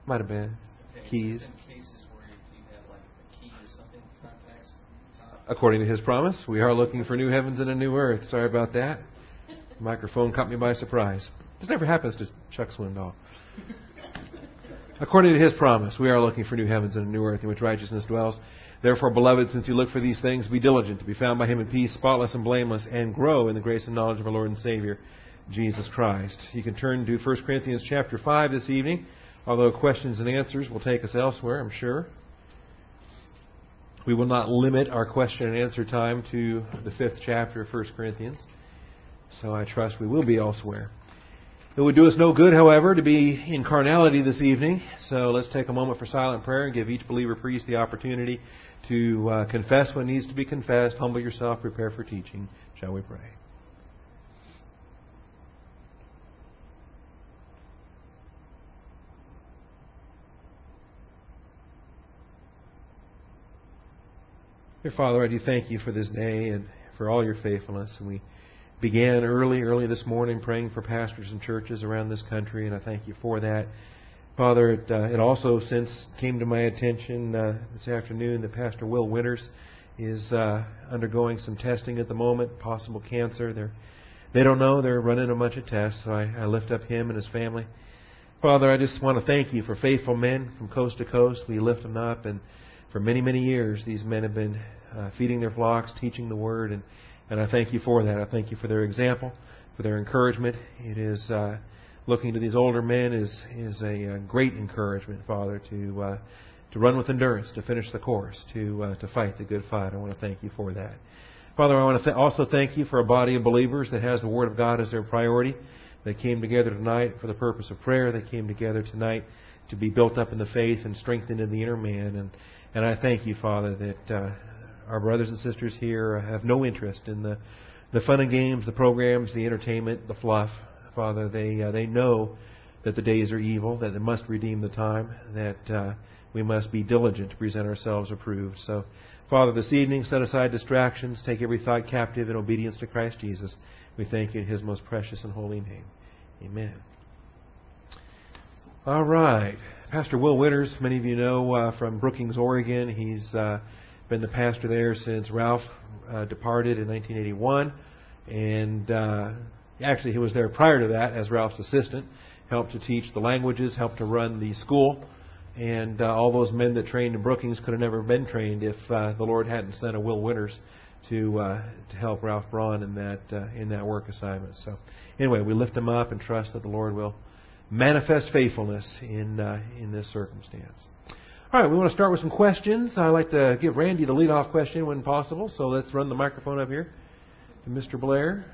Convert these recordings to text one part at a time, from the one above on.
Might have been. Okay, Keys. there's been cases where you have like a key or something contacts top. According to His promise, we are looking for new heavens and a new earth. Sorry about that. The microphone caught me by surprise. This never happens to Chuck Swindoll. According to His promise, we are looking for new heavens and a new earth in which righteousness dwells. Therefore, beloved, since you look for these things, be diligent to be found by Him in peace, spotless and blameless, and grow in the grace and knowledge of our Lord and Savior, Jesus Christ. You can turn to 1 Corinthians chapter 5 this evening, although questions and answers will take us elsewhere, I'm sure. We will not limit our question and answer time to the 5th chapter of 1 Corinthians, so I trust we will be elsewhere. It would do us no good, however, to be in carnality this evening, so let's take a moment for silent prayer and give each believer priest the opportunity to confess what needs to be confessed, humble yourself, prepare for teaching. Shall we pray? Dear Father, I do thank You for this day and for all Your faithfulness. And we began early this morning praying for pastors and churches around this country, and I thank You for that. Father, it also since came to my attention this afternoon that Pastor Will Winters is undergoing some testing at the moment, possible cancer. They don't know. They're running a bunch of tests, so I lift up him and his family. Father, I just want to thank You for faithful men from coast to coast. We lift them up, and for many, many years, these men have been feeding their flocks, teaching the Word, and I thank You for that. I thank You for their example, for their encouragement. It is looking to these older men is a great encouragement, Father, to run with endurance, to finish the course, to fight the good fight. I want to thank You for that. Father, I want to also thank You for a body of believers that has the Word of God as their priority. They came together tonight for the purpose of prayer. They came together tonight to be built up in the faith and strengthened in the inner man. And I thank You, Father, that our brothers and sisters here have no interest in the fun and games, the programs, the entertainment, the fluff. Father, they know that the days are evil, that they must redeem the time, that we must be diligent to present ourselves approved. So, Father, this evening, set aside distractions, take every thought captive in obedience to Christ Jesus. We thank You in His most precious and holy name. Amen. All right. Pastor Will Winters, many of you know from Brookings, Oregon. He's been the pastor there since Ralph departed in 1981. And actually, he was there prior to that as Ralph's assistant, helped to teach the languages, helped to run the school. And all those men that trained in Brookings could have never been trained if the Lord hadn't sent a Will Winters to help Ralph Braun in that work assignment. So anyway, we lift him up and trust that the Lord will manifest faithfulness in this circumstance. All right, we want to start with some questions. I like to give Randy the lead-off question when possible, so let's run the microphone up here to Mr. Blair.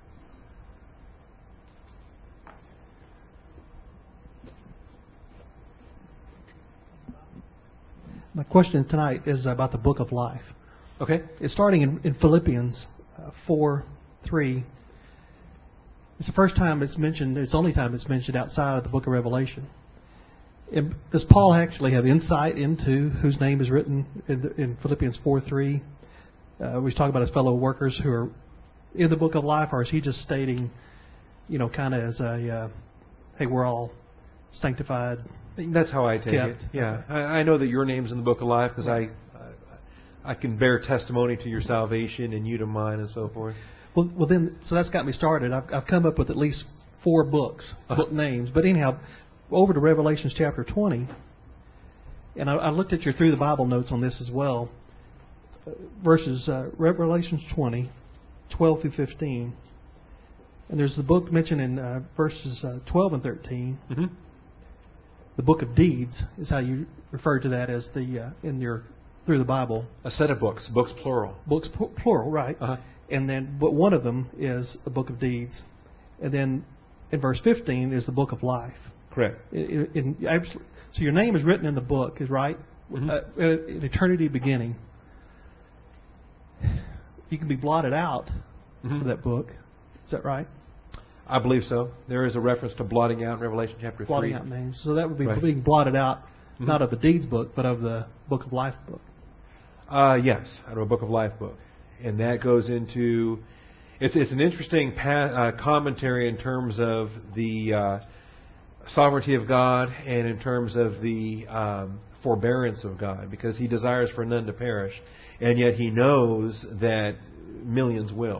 My question tonight is about the Book of Life. Okay. It's starting in Philippians 4:3. It's the first time it's mentioned. It's the only time it's mentioned outside of the Book of Revelation. Does Paul actually have insight into whose name is written in Philippians 4:3? We talk about his fellow workers who are in the Book of Life, or is he just stating, kind of as a, hey, we're all sanctified? That's how I take it. Yeah, I know that your name's in the Book of Life because I can bear testimony to your salvation and you to mine and so forth. Well, then, so that's got me started. I've come up with at least 4 book names. But anyhow, over to Revelations chapter 20, and I looked at your Through the Bible notes on this as well. Verses Revelations 20, 12 through 15, and there's the book mentioned in verses 12 and 13. Mm-hmm. The book of deeds is how you refer to that as the in your Through the Bible. A set of books plural. Books plural, right? Uh-huh. And then, but one of them is the book of deeds, and then in verse 15 is the book of life. Correct. So your name is written in the book, is right? Mm-hmm. In eternity beginning. You can be blotted out of that book. Is that right? I believe so. There is a reference to blotting out in Revelation chapter 3. Blotting out names. So that would be Right. being blotted out, not of the deeds book, but of the book of life book. Yes, out of a Book of Life book. And that goes into... It's an interesting commentary in terms of the sovereignty of God and in terms of the forbearance of God, because He desires for none to perish, and yet He knows that millions will.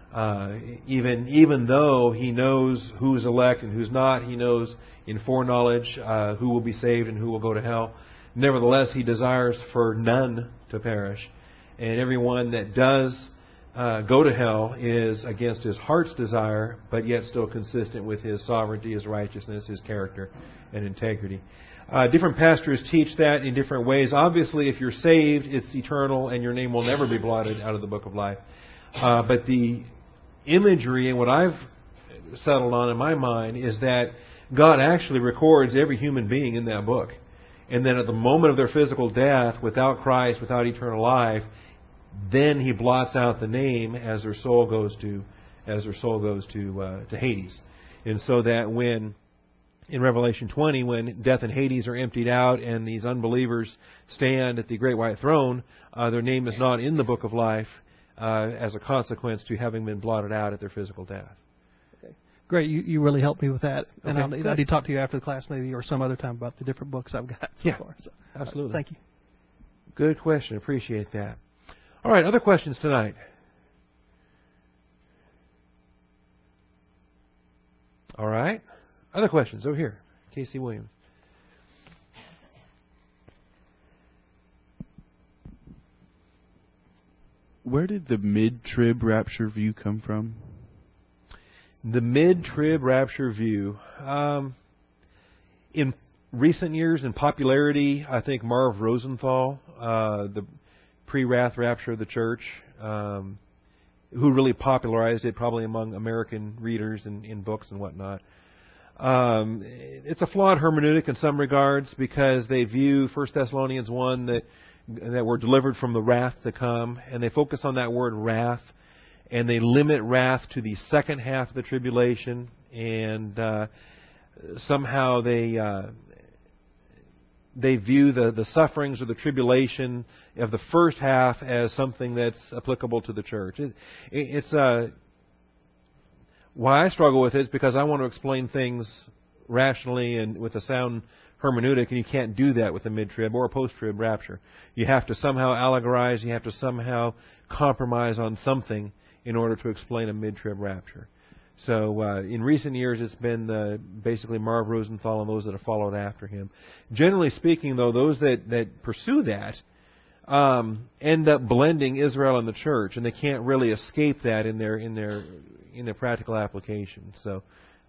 Even though He knows who's elect and who's not, He knows in foreknowledge who will be saved and who will go to hell. Nevertheless, He desires for none to perish, and everyone that does go to hell is against His heart's desire, but yet still consistent with His sovereignty, His righteousness, His character, and integrity. Different pastors teach that in different ways. Obviously, if you're saved, it's eternal, and your name will never be blotted out of the book of life. But the imagery and what I've settled on in my mind is that God actually records every human being in that book. And then at the moment of their physical death, without Christ, without eternal life, then He blots out the name as their soul goes to Hades. And so that when in Revelation 20, when death and Hades are emptied out and these unbelievers stand at the great white throne, their name is not in the book of life as a consequence to having been blotted out at their physical death. Okay. Great. You really helped me with that. And Okay, I need to talk to you after the class maybe or some other time about the different books I've got so far. So, absolutely. Thank you. Good question. Appreciate that. All right, other questions tonight? All right. Other questions over here. Casey Williams. Where did the mid-trib rapture view come from? The mid-trib rapture view. In recent years, in popularity, I think Marv Rosenthal, the pre-wrath rapture of the church, who really popularized it probably among American readers in books and whatnot. It's a flawed hermeneutic in some regards because they view 1 Thessalonians 1 that we're delivered from the wrath to come, and they focus on that word wrath, and they limit wrath to the second half of the tribulation, and somehow they view the sufferings or the tribulation of the first half as something that's applicable to the church. It's why I struggle with it is because I want to explain things rationally and with a sound hermeneutic, and you can't do that with a mid-trib or a post-trib rapture. You have to somehow allegorize, you have to somehow compromise on something in order to explain a mid-trib rapture. So in recent years, it's been basically Marv Rosenthal and those that have followed after him. Generally speaking, though, those that pursue that end up blending Israel and the church, and they can't really escape that in their practical application. So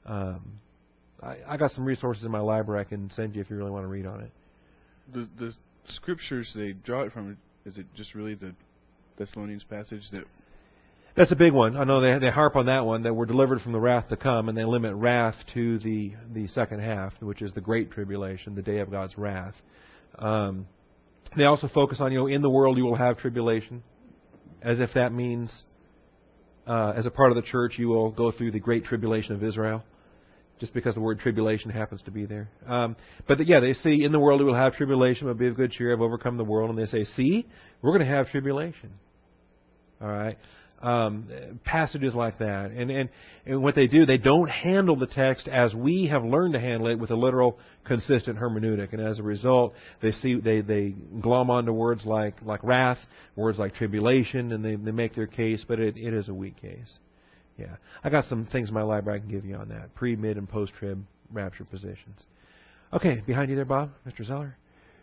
I got some resources in my library I can send you if you really want to read on it. The scriptures they draw it from, is it just really the Thessalonians passage that... That's a big one. I know they harp on that one, that we're delivered from the wrath to come, and they limit wrath to the second half, which is the great tribulation, the day of God's wrath. They also focus on, in the world you will have tribulation, as if that means, as a part of the church, you will go through the great tribulation of Israel, just because the word tribulation happens to be there. But they see in the world you will have tribulation, but be of good cheer, I've overcome the world. And they say, see, we're going to have tribulation. All right? Passages like that. And what they do, they don't handle the text as we have learned to handle it with a literal, consistent hermeneutic. And as a result, they glom onto words like wrath, words like tribulation, and they make their case, but it is a weak case. Yeah. I got some things in my library I can give you on that. Pre, mid, and post-trib rapture positions. Okay, behind you there, Bob. Mr. Zeller.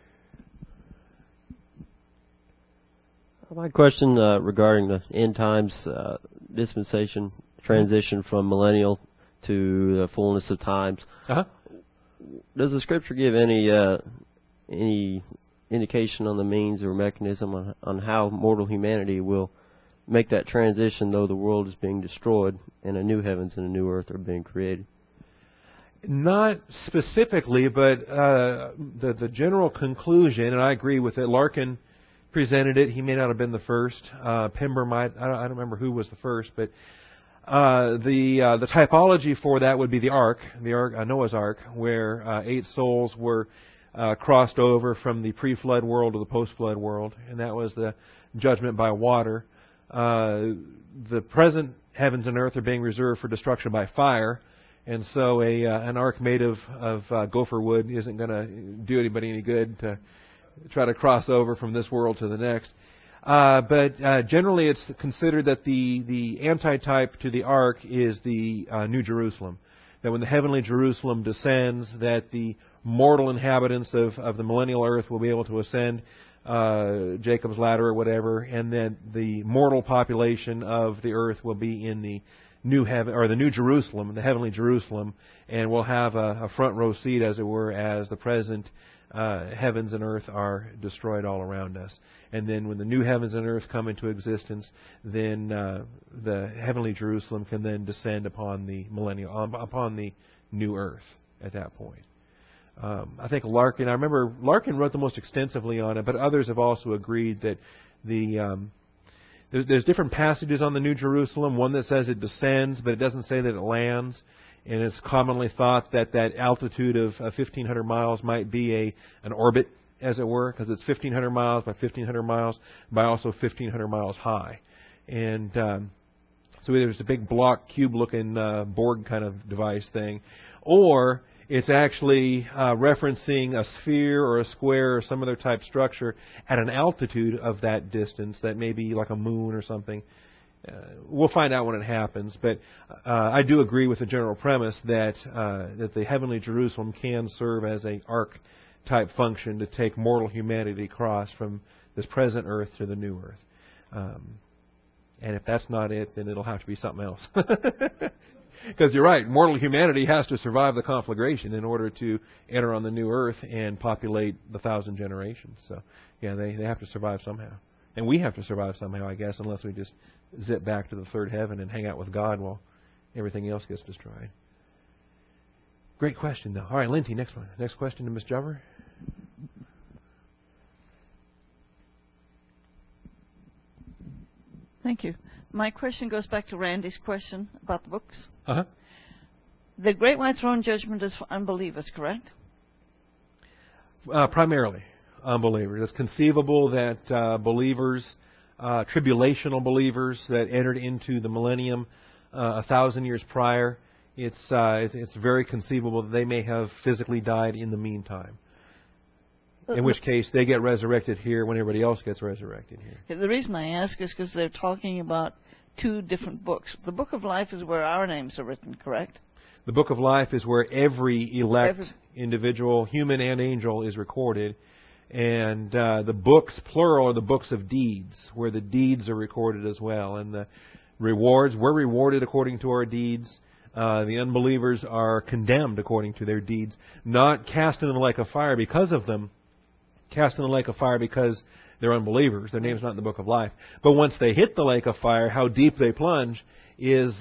My question regarding the end times dispensation transition from millennial to the fullness of times. Uh-huh. Does the Scripture give any indication on the means or mechanism on how mortal humanity will make that transition, though the world is being destroyed and a new heavens and a new earth are being created? Not specifically, but the general conclusion, and I agree with it. Larkin presented it. He may not have been the first. Pember might. I don't remember who was the first, but the typology for that would be the ark, Noah's Ark, where 8 souls were crossed over from the pre-flood world to the post-flood world, and that was the judgment by water. The present heavens and earth are being reserved for destruction by fire, And so an ark made of gopher wood isn't going to do anybody any good to try to cross over from this world to the next. But generally it's considered that the antitype to the ark is the New Jerusalem. That when the heavenly Jerusalem descends, that the mortal inhabitants of the millennial earth will be able to ascend Jacob's ladder or whatever, and then the mortal population of the earth will be in the new heaven, or the New Jerusalem, the heavenly Jerusalem, and we'll have a front row seat, as it were, as the present heavens and earth are destroyed all around us. And then when the new heavens and earth come into existence, then the heavenly Jerusalem can then descend upon the upon the new earth at that point. I think Larkin, I remember Larkin wrote the most extensively on it, but others have also agreed that there's different passages on the New Jerusalem. One that says it descends, but it doesn't say that it lands. And it's commonly thought that altitude of 1,500 miles might be an orbit, as it were, because it's 1,500 miles by 1,500 miles by also 1,500 miles high. And so either it's a big block, cube-looking Borg kind of device thing, or it's actually referencing a sphere or a square or some other type structure at an altitude of that distance that may be like a moon or something. We'll find out when it happens, but I do agree with the general premise that the heavenly Jerusalem can serve as an ark type function to take mortal humanity across from this present earth to the new earth. And if that's not it, then it'll have to be something else. Because you're right, mortal humanity has to survive the conflagration in order to enter on the new earth and populate the 1,000 generations. So, yeah, they have to survive somehow. And we have to survive somehow, I guess, unless we just zip back to the third heaven and hang out with God while everything else gets destroyed. Great question, though. All right, Linty, next one. Next question to Ms. Jover. Thank you. My question goes back to Randy's question about the books. Uh-huh. The Great White Throne Judgment is for unbelievers, correct? Primarily unbelievers. It's conceivable that believers, tribulational believers that entered into the millennium 1,000 years prior, it's very conceivable that they may have physically died in the meantime. In which case, they get resurrected here when everybody else gets resurrected here. The reason I ask is because they're talking about two different books. The Book of Life is where our names are written, correct? The Book of Life is where every elect individual, human and angel, is recorded. And the books, plural, are the books of deeds, where the deeds are recorded as well. And the rewards, we're rewarded according to our deeds. The unbelievers are condemned according to their deeds, not cast into the lake of fire because of them, cast in the lake of fire because they're unbelievers. Their name's not in the Book of Life. But once they hit the lake of fire, how deep they plunge is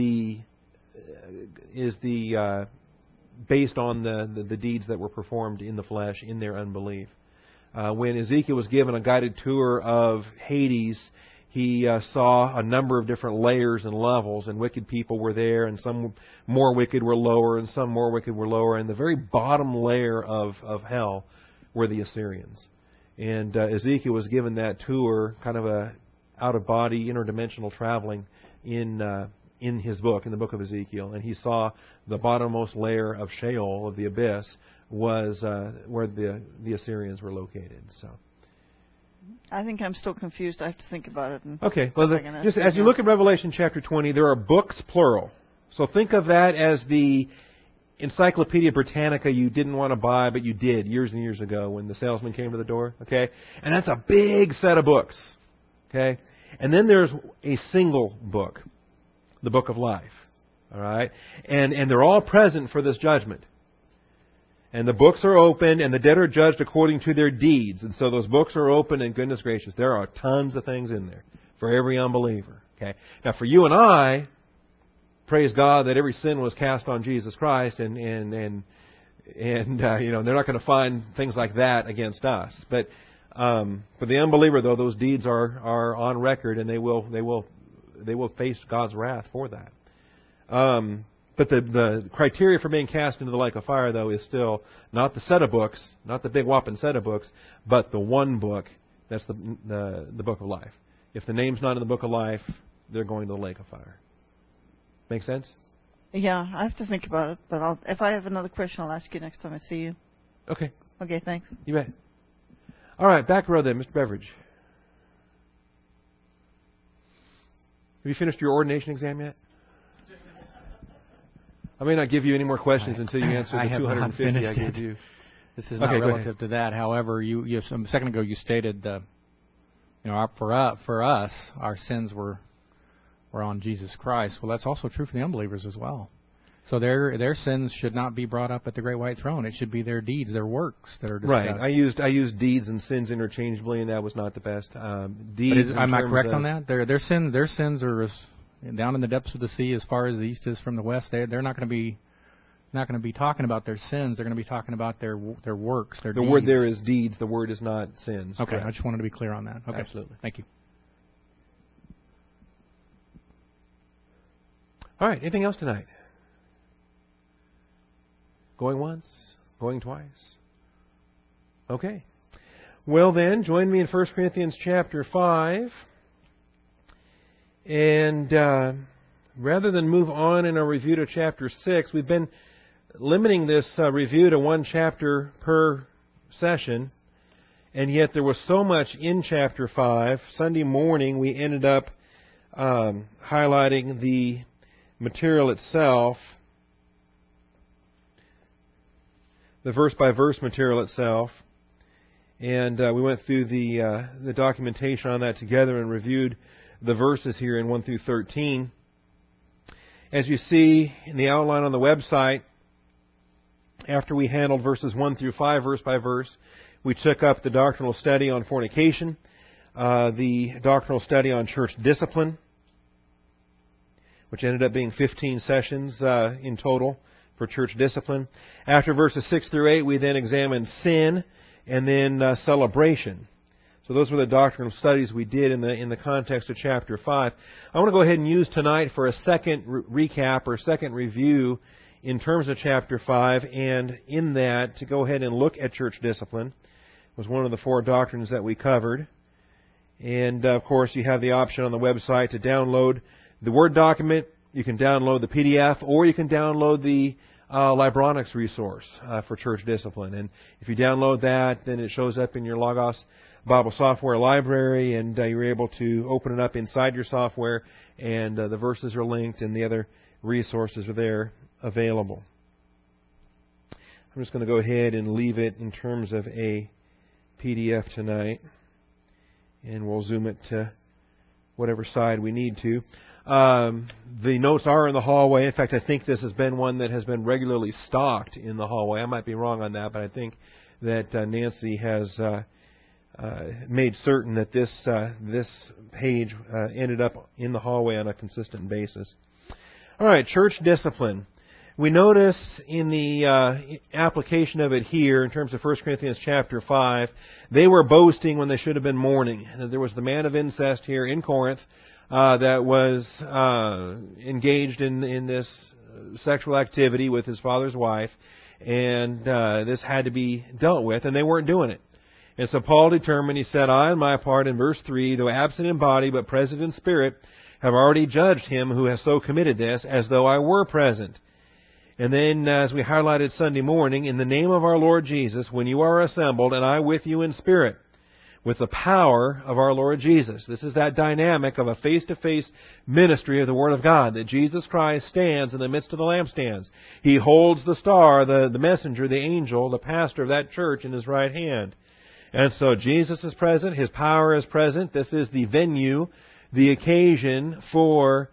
based on the deeds that were performed in the flesh in their unbelief. When Ezekiel was given a guided tour of Hades, he saw a number of different layers and levels, and wicked people were there, and some more wicked were lower, and some more wicked were lower. And the very bottom layer of hell were the Assyrians. And Ezekiel was given that tour, kind of a out-of-body, interdimensional traveling in his book, in the book of Ezekiel. And he saw the bottommost layer of Sheol, of the abyss, was where the Assyrians were located. So, I think I'm still confused. I have to think about it. Okay. Well, just as you look at Revelation chapter 20, there are books, plural. So think of that as the Encyclopedia Britannica you didn't want to buy, but you did years and years ago when the salesman came to the door. Okay? And that's a big set of books. Okay? And then there's a single book, the Book of Life. All right? And they're all present for this judgment. And the books are opened, and the dead are judged according to their deeds. And so those books are open, and goodness gracious, there are tons of things in there for every unbeliever. Okay? Now, for you and I, praise God that every sin was cast on Jesus Christ, and they're not going to find things like that against us. But for the unbeliever, though, those deeds are on record, and they will face God's wrath for that. But the criteria for being cast into the lake of fire, though, is still not the set of books, not the big whopping set of books, but the one book. That's the Book of Life. If the name's not in the Book of Life, they're going to the lake of fire. Make sense? Yeah, I have to think about it, but if I have another question, I'll ask you next time I see you. Okay. Okay, thanks. You bet. All right, back row then, Mr. Beveridge. Have you finished your ordination exam yet? I may not give you any more questions until you answer the 250 I gave you. This is not relative to that. However, you a second ago you stated, for us, our sins were on Jesus Christ. Well, that's also true for the unbelievers as well. So their sins should not be brought up at the great white throne. It should be their deeds, their works that are discussed. Right. I used deeds and sins interchangeably, and that was not the best. Deeds. Am I correct on that? Their sins are down in the depths of the sea, as far as the east is from the west. They're not going to be talking about their sins. They're going to be talking about their works, their deeds. The word there is deeds. The word is not sins. Okay, correct. I just wanted to be clear on that. Okay, absolutely. Thank you. All right. Anything else tonight? Going once? Going twice? Okay. Well then, join me in 1 Corinthians chapter 5. And rather than move on in our review to chapter 6, we've been limiting this review to one chapter per session. And yet there was so much in chapter 5. Sunday morning we ended up highlighting the material itself, the verse-by-verse material itself. And we went through the documentation on that together and reviewed the verses here in 1 through 13. As you see in the outline on the website, after we handled verses 1 through 5 verse by verse, we took up the doctrinal study on fornication, the doctrinal study on church discipline, which ended up being 15 sessions in total for church discipline. After verses 6 through 8, we then examined sin and then celebration. So those were the doctrinal studies we did in the context of chapter 5. I want to go ahead and use tonight for a second recap or second review in terms of chapter 5, and in that to go ahead and look at church discipline. It was one of the 4 doctrines that we covered. And of course you have the option on the website to download the Word document. You can download the PDF, or you can download the Libronics resource for church discipline. And if you download that, then it shows up in your Logos Bible software library, and you're able to open it up inside your software, and the verses are linked, and the other resources are there available. I'm just going to go ahead and leave it in terms of a PDF tonight, and we'll zoom it to whatever side we need to. The notes are in the hallway. In fact, I think this has been one that has been regularly stocked in the hallway. I might be wrong on that, but I think that Nancy has made certain that this page ended up in the hallway on a consistent basis. All right, church discipline. We notice in the application of it here, in terms of 1 Corinthians chapter 5, they were boasting when they should have been mourning. There was the man of incest here in Corinth that was engaged in this sexual activity with his father's wife, and this had to be dealt with, and they weren't doing it. And so Paul determined, he said, I, on my part, in verse 3, though absent in body but present in spirit, have already judged him who has so committed this, as though I were present. And then, as we highlighted Sunday morning, in the name of our Lord Jesus, when you are assembled, and I with you in spirit, with the power of our Lord Jesus. This is that dynamic of a face-to-face ministry of the Word of God, that Jesus Christ stands in the midst of the lampstands. He holds the star, the messenger, the angel, the pastor of that church in his right hand. And so Jesus is present, His power is present. This is the venue, the occasion for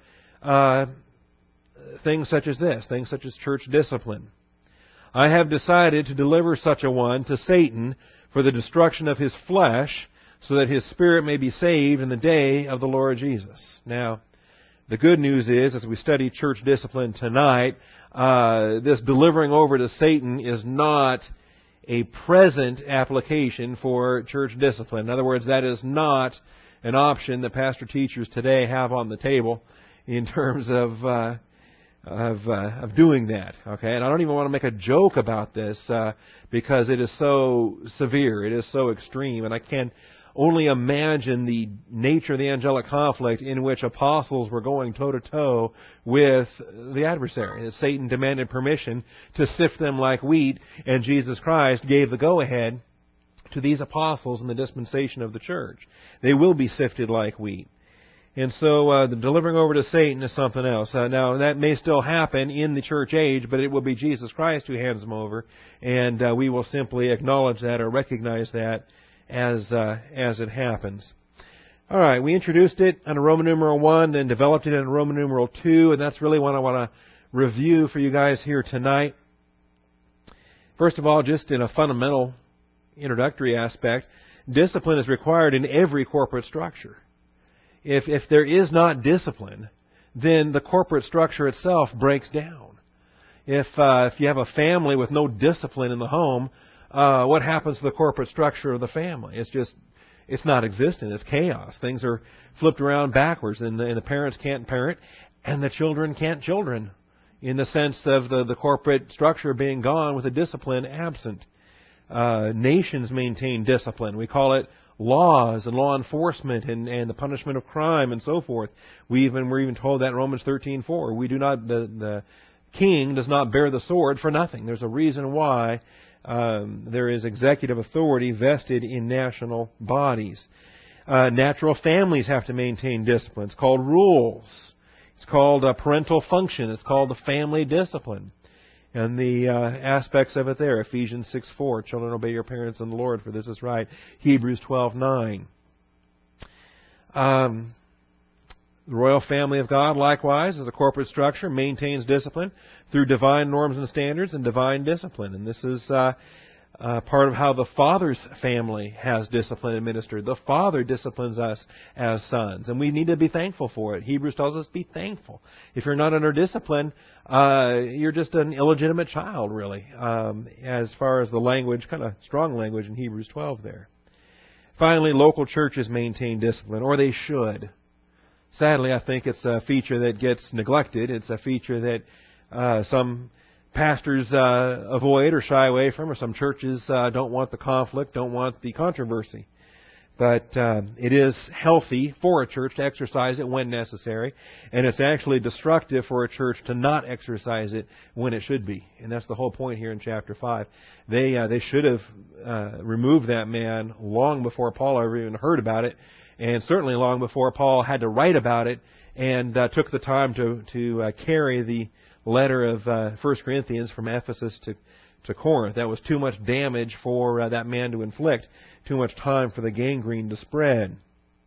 things such as this, things such as church discipline. I have decided to deliver such a one to Satan for the destruction of his flesh, so that his spirit may be saved in the day of the Lord Jesus. Now, the good news is, as we study church discipline tonight, this delivering over to Satan is not a present application for church discipline. In other words, that is not an option that pastor teachers today have on the table in terms of doing that. Okay, and I don't even want to make a joke about this because it is so severe, it is so extreme, and I can only imagine the nature of the angelic conflict in which apostles were going toe-to-toe with the adversary. Satan demanded permission to sift them like wheat, and Jesus Christ gave the go-ahead to these apostles in the dispensation of the church. They will be sifted like wheat. And so the delivering over to Satan is something else. Now, that may still happen in the church age, but it will be Jesus Christ who hands them over, and we will simply acknowledge that or recognize that as it happens. All right, we introduced it under Roman numeral 1, then developed it in Roman numeral 2, and that's really what I want to review for you guys here tonight. First of all, just in a fundamental introductory aspect, discipline is required in every corporate structure. If there is not discipline, then the corporate structure itself breaks down. If you have a family with no discipline in the home, what happens to the corporate structure of the family? It's not existent. It's chaos. Things are flipped around backwards, and the parents can't parent, and the children can't children, in the sense of the corporate structure being gone with a discipline absent. Nations maintain discipline. We call it laws and law enforcement and the punishment of crime and so forth. We're even told that in Romans 13:4. We do not, the king does not bear the sword for nothing. There's a reason why there is executive authority vested in national bodies. Natural families have to maintain discipline. It's called rules. It's called parental function. It's called the family discipline. And the aspects of it there, Ephesians 6:4, children obey your parents in the Lord, for this is right. Hebrews 12:9. The royal family of God, likewise, as a corporate structure, maintains discipline through divine norms and standards and divine discipline. And this is part of how the Father's family has discipline administered. The Father disciplines us as sons, and we need to be thankful for it. Hebrews tells us be thankful. If you're not under discipline, you're just an illegitimate child, really, as far as the language, kind of strong language in Hebrews 12 there. Finally, local churches maintain discipline, or they should. Sadly, I think it's a feature that gets neglected. It's a feature that some pastors avoid or shy away from, or some churches don't want the conflict, don't want the controversy. But it is healthy for a church to exercise it when necessary, and it's actually destructive for a church to not exercise it when it should be. And that's the whole point here in chapter 5. They should have removed that man long before Paul ever even heard about it, and certainly long before Paul had to write about it and took the time to carry the letter of 1 Corinthians from Ephesus to Corinth. That was too much damage for that man to inflict, too much time for the gangrene to spread.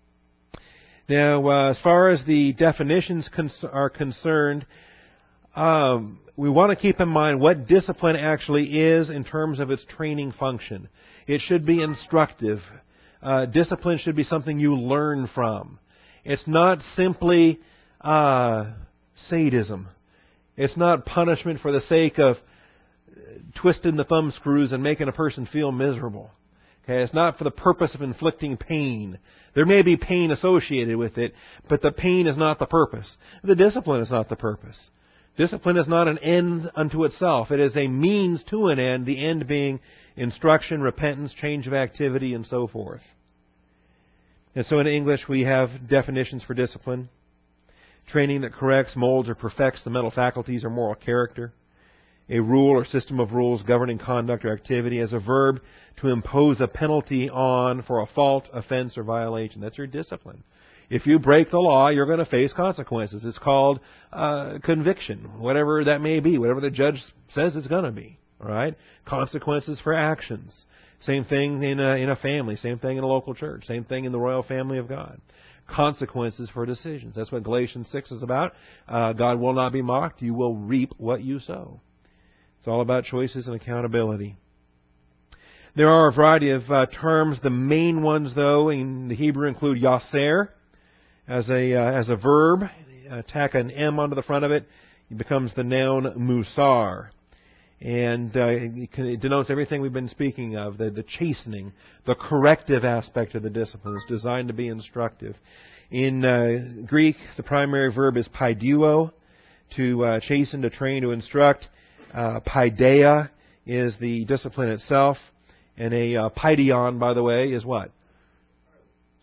Now, as far as the definitions are concerned, we want to keep in mind what discipline actually is in terms of its training function. It should be instructive. Discipline should be something you learn from. It's not simply sadism. It's not punishment for the sake of twisting the thumb screws and making a person feel miserable. Okay, it's not for the purpose of inflicting pain. There may be pain associated with it, but the pain is not the purpose. The discipline is not the purpose. Discipline is not an end unto itself. It is a means to an end, the end being instruction, repentance, change of activity, and so forth. And so in English we have definitions for discipline. Training that corrects, molds, or perfects the mental faculties or moral character. A rule or system of rules governing conduct or activity as a verb to impose a penalty on for a fault, offense, or violation. That's your discipline. If you break the law, you're going to face consequences. It's called conviction, whatever that may be, whatever the judge says it's going to be. All right? Consequences for actions. Same thing in a family. Same thing in a local church. Same thing in the royal family of God. Consequences for decisions. That's what Galatians 6 is about. God will not be mocked. You will reap what you sow. It's all about choices and accountability. There are a variety of terms. The main ones, though, in the Hebrew include yaser as a verb. Tack an M onto the front of it. It becomes the noun musar. And it denotes everything we've been speaking of, the chastening, the corrective aspect of the discipline. It's designed to be instructive. In Greek, the primary verb is paiduo, to chasten, to train, to instruct. Paideia is the discipline itself. And a paideon, by the way, is what?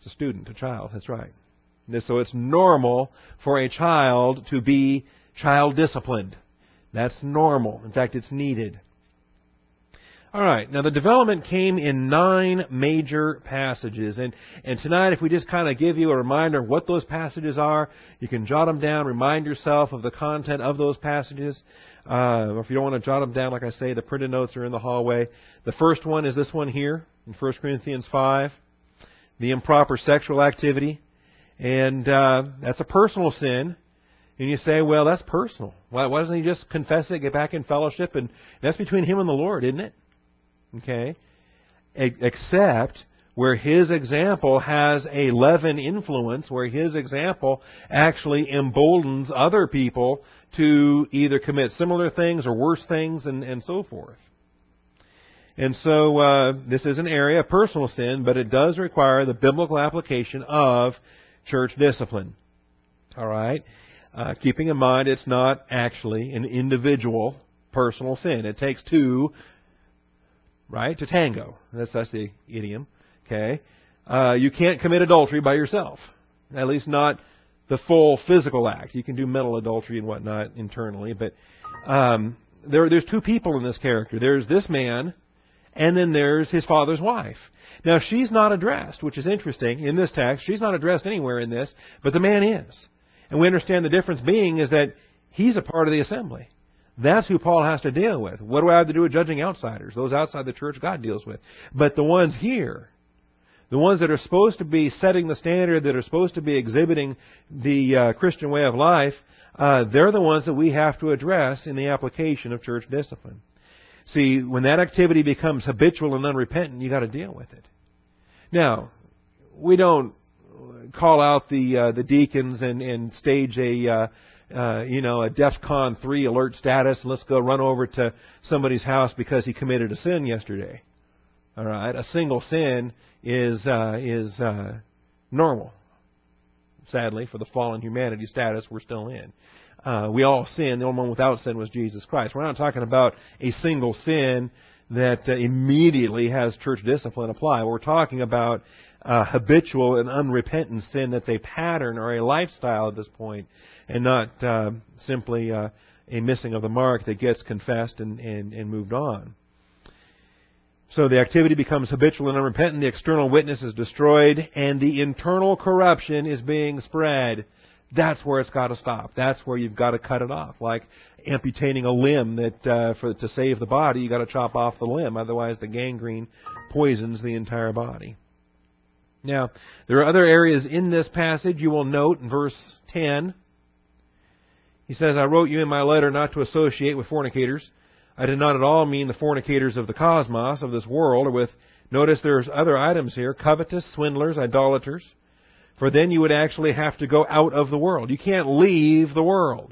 It's a student, a child. That's right. And so it's normal for a child to be child disciplined. That's normal. In fact, it's needed. All right. Now, the development came in 9 major passages. And tonight, if we just kind of give you a reminder of what those passages are, you can jot them down, remind yourself of the content of those passages. Or if you don't want to jot them down, like I say, the printed notes are in the hallway. The first one is this one here in 1 Corinthians 5, the improper sexual activity. And that's a personal sin. And you say, well, that's personal. Why doesn't he just confess it, get back in fellowship? And that's between him and the Lord, isn't it? Okay? Except where his example has a leaven influence, where his example actually emboldens other people to either commit similar things or worse things and so forth. And so this is an area of personal sin, but it does require the biblical application of church discipline. All right? Keeping in mind it's not actually an individual personal sin. It takes 2, right, to tango. That's the idiom. Okay? You can't commit adultery by yourself. At least not the full physical act. You can do mental adultery and whatnot internally. But there's 2 people in this character. There's this man, and then there's his father's wife. Now, she's not addressed, which is interesting in this text. She's not addressed anywhere in this, but the man is. And we understand the difference being is that he's a part of the assembly. That's who Paul has to deal with. What do I have to do with judging outsiders? Those outside the church God deals with. But the ones here, the ones that are supposed to be setting the standard, that are supposed to be exhibiting the Christian way of life, they're the ones that we have to address in the application of church discipline. See, when that activity becomes habitual and unrepentant, you got to deal with it. Now, we don't call out the deacons and stage a DEFCON 3 alert status, and let's go run over to somebody's house because he committed a sin yesterday. All right, a single sin is normal. Sadly, for the fallen humanity status we're still in. We all sin. The only one without sin was Jesus Christ. We're not talking about a single sin that immediately has church discipline apply. We're talking about habitual and unrepentant sin that's a pattern or a lifestyle at this point, and not simply a missing of the mark that gets confessed and moved on. So the activity becomes habitual and unrepentant, the external witness is destroyed, and the internal corruption is being spread. That's where it's got to stop. That's where you've got to cut it off. Like amputating a limb that to save the body, you've got to chop off the limb. Otherwise, the gangrene poisons the entire body. Now, there are other areas in this passage you will note in verse 10. He says, I wrote you in my letter not to associate with fornicators. I did not at all mean the fornicators of the cosmos, of this world, or with, notice there's other items here, covetous, swindlers, idolaters. For then you would actually have to go out of the world. You can't leave the world.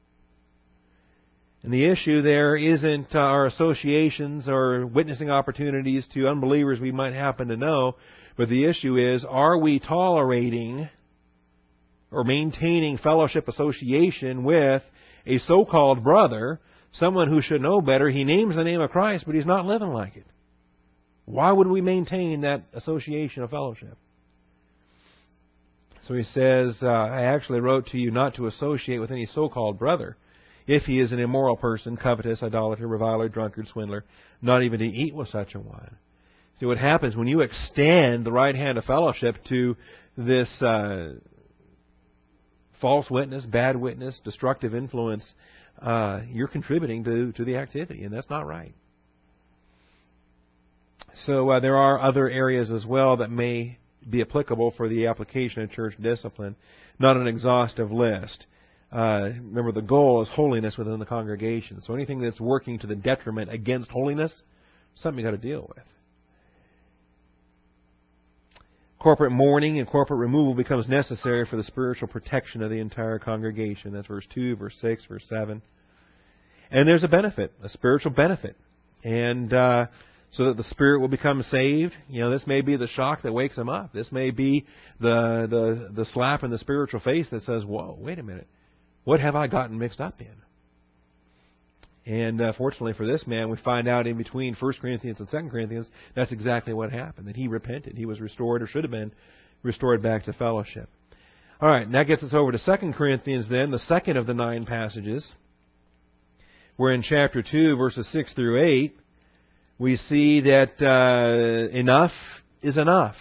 And the issue there isn't our associations or witnessing opportunities to unbelievers we might happen to know, but the issue is, are we tolerating or maintaining fellowship association with a so-called brother, someone who should know better? He names the name of Christ, but he's not living like it. Why would we maintain that association of fellowship? So he says, I actually wrote to you not to associate with any so-called brother, if he is an immoral person, covetous, idolater, reviler, drunkard, swindler, not even to eat with such a one. See, what happens when you extend the right hand of fellowship to this false witness, bad witness, destructive influence, you're contributing to the activity, and that's not right. So there are other areas as well that may be applicable for the application of church discipline. Not an exhaustive list. Remember, the goal is holiness within the congregation. So anything that's working to the detriment against holiness, something you've got to deal with. Corporate mourning and corporate removal becomes necessary for the spiritual protection of the entire congregation. That's verse 2, verse 6, verse 7. And there's a benefit, a spiritual benefit. And so that the spirit will become saved. You know, this may be the shock that wakes them up. This may be the slap in the spiritual face that says, whoa, wait a minute. What have I gotten mixed up in? And fortunately for this man, we find out in between 1 Corinthians and 2 Corinthians, that's exactly what happened, that he repented. He was restored, or should have been restored back to fellowship. All right, and that gets us over to 2 Corinthians then, the second of the 9 passages. Where in chapter 2, verses 6 through 8, we see that enough is enough.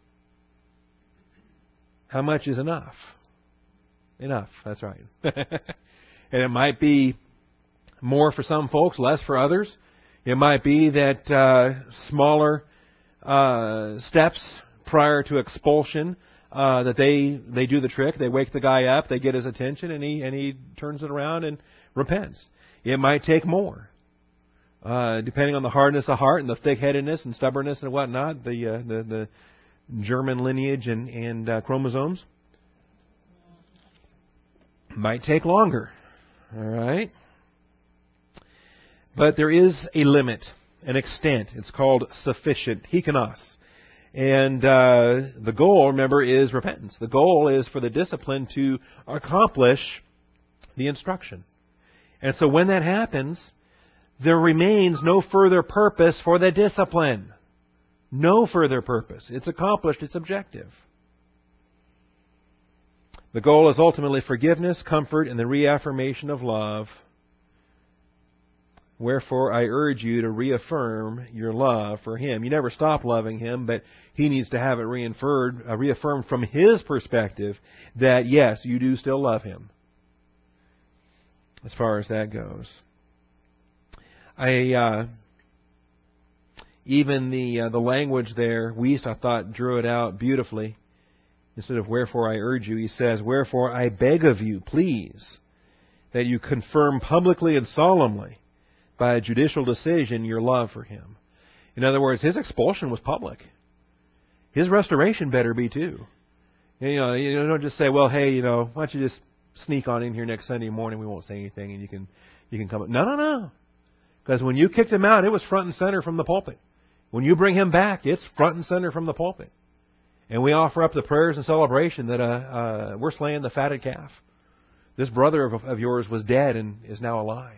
How much is enough? Enough, that's right. And it might be more for some folks, less for others. It might be that smaller steps prior to expulsion, that they do the trick. They wake the guy up, they get his attention, and he turns it around and repents. It might take more, depending on the hardness of heart and the thick-headedness and stubbornness and whatnot, the German lineage and chromosomes. Might take longer. All right? But there is a limit, an extent. It's called sufficient, hikanos. And the goal, remember, is repentance. The goal is for the discipline to accomplish the instruction. And so when that happens, there remains no further purpose for the discipline. No further purpose. It's accomplished its objective. The goal is ultimately forgiveness, comfort, and the reaffirmation of love. Wherefore, I urge you to reaffirm your love for Him. You never stop loving Him, but He needs to have it reaffirmed from His perspective that, yes, you do still love Him. As far as that goes. Even the language there, Wiest, I thought, drew it out beautifully. Instead of wherefore I urge you, he says, wherefore I beg of you, please, that you confirm publicly and solemnly by a judicial decision your love for Him. In other words, His expulsion was public. His restoration better be too. You don't just say, well, hey, why don't you just sneak on in here next Sunday morning, we won't say anything, and you can come. No. Because when you kicked him out, it was front and center from the pulpit. When you bring him back, it's front and center from the pulpit. And we offer up the prayers and celebration that we're slaying the fatted calf. This brother of yours was dead and is now alive.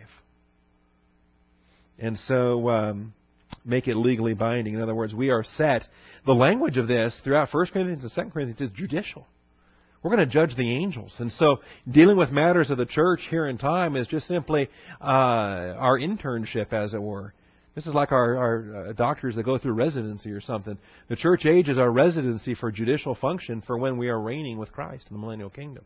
And so make it legally binding. In other words, we are set. The language of this throughout 1 Corinthians and 2 Corinthians is judicial. We're going to judge the angels. And so dealing with matters of the church here in time is just simply our internship, as it were. This is like our doctors that go through residency or something. The church age is our residency for judicial function for when we are reigning with Christ in the millennial kingdom.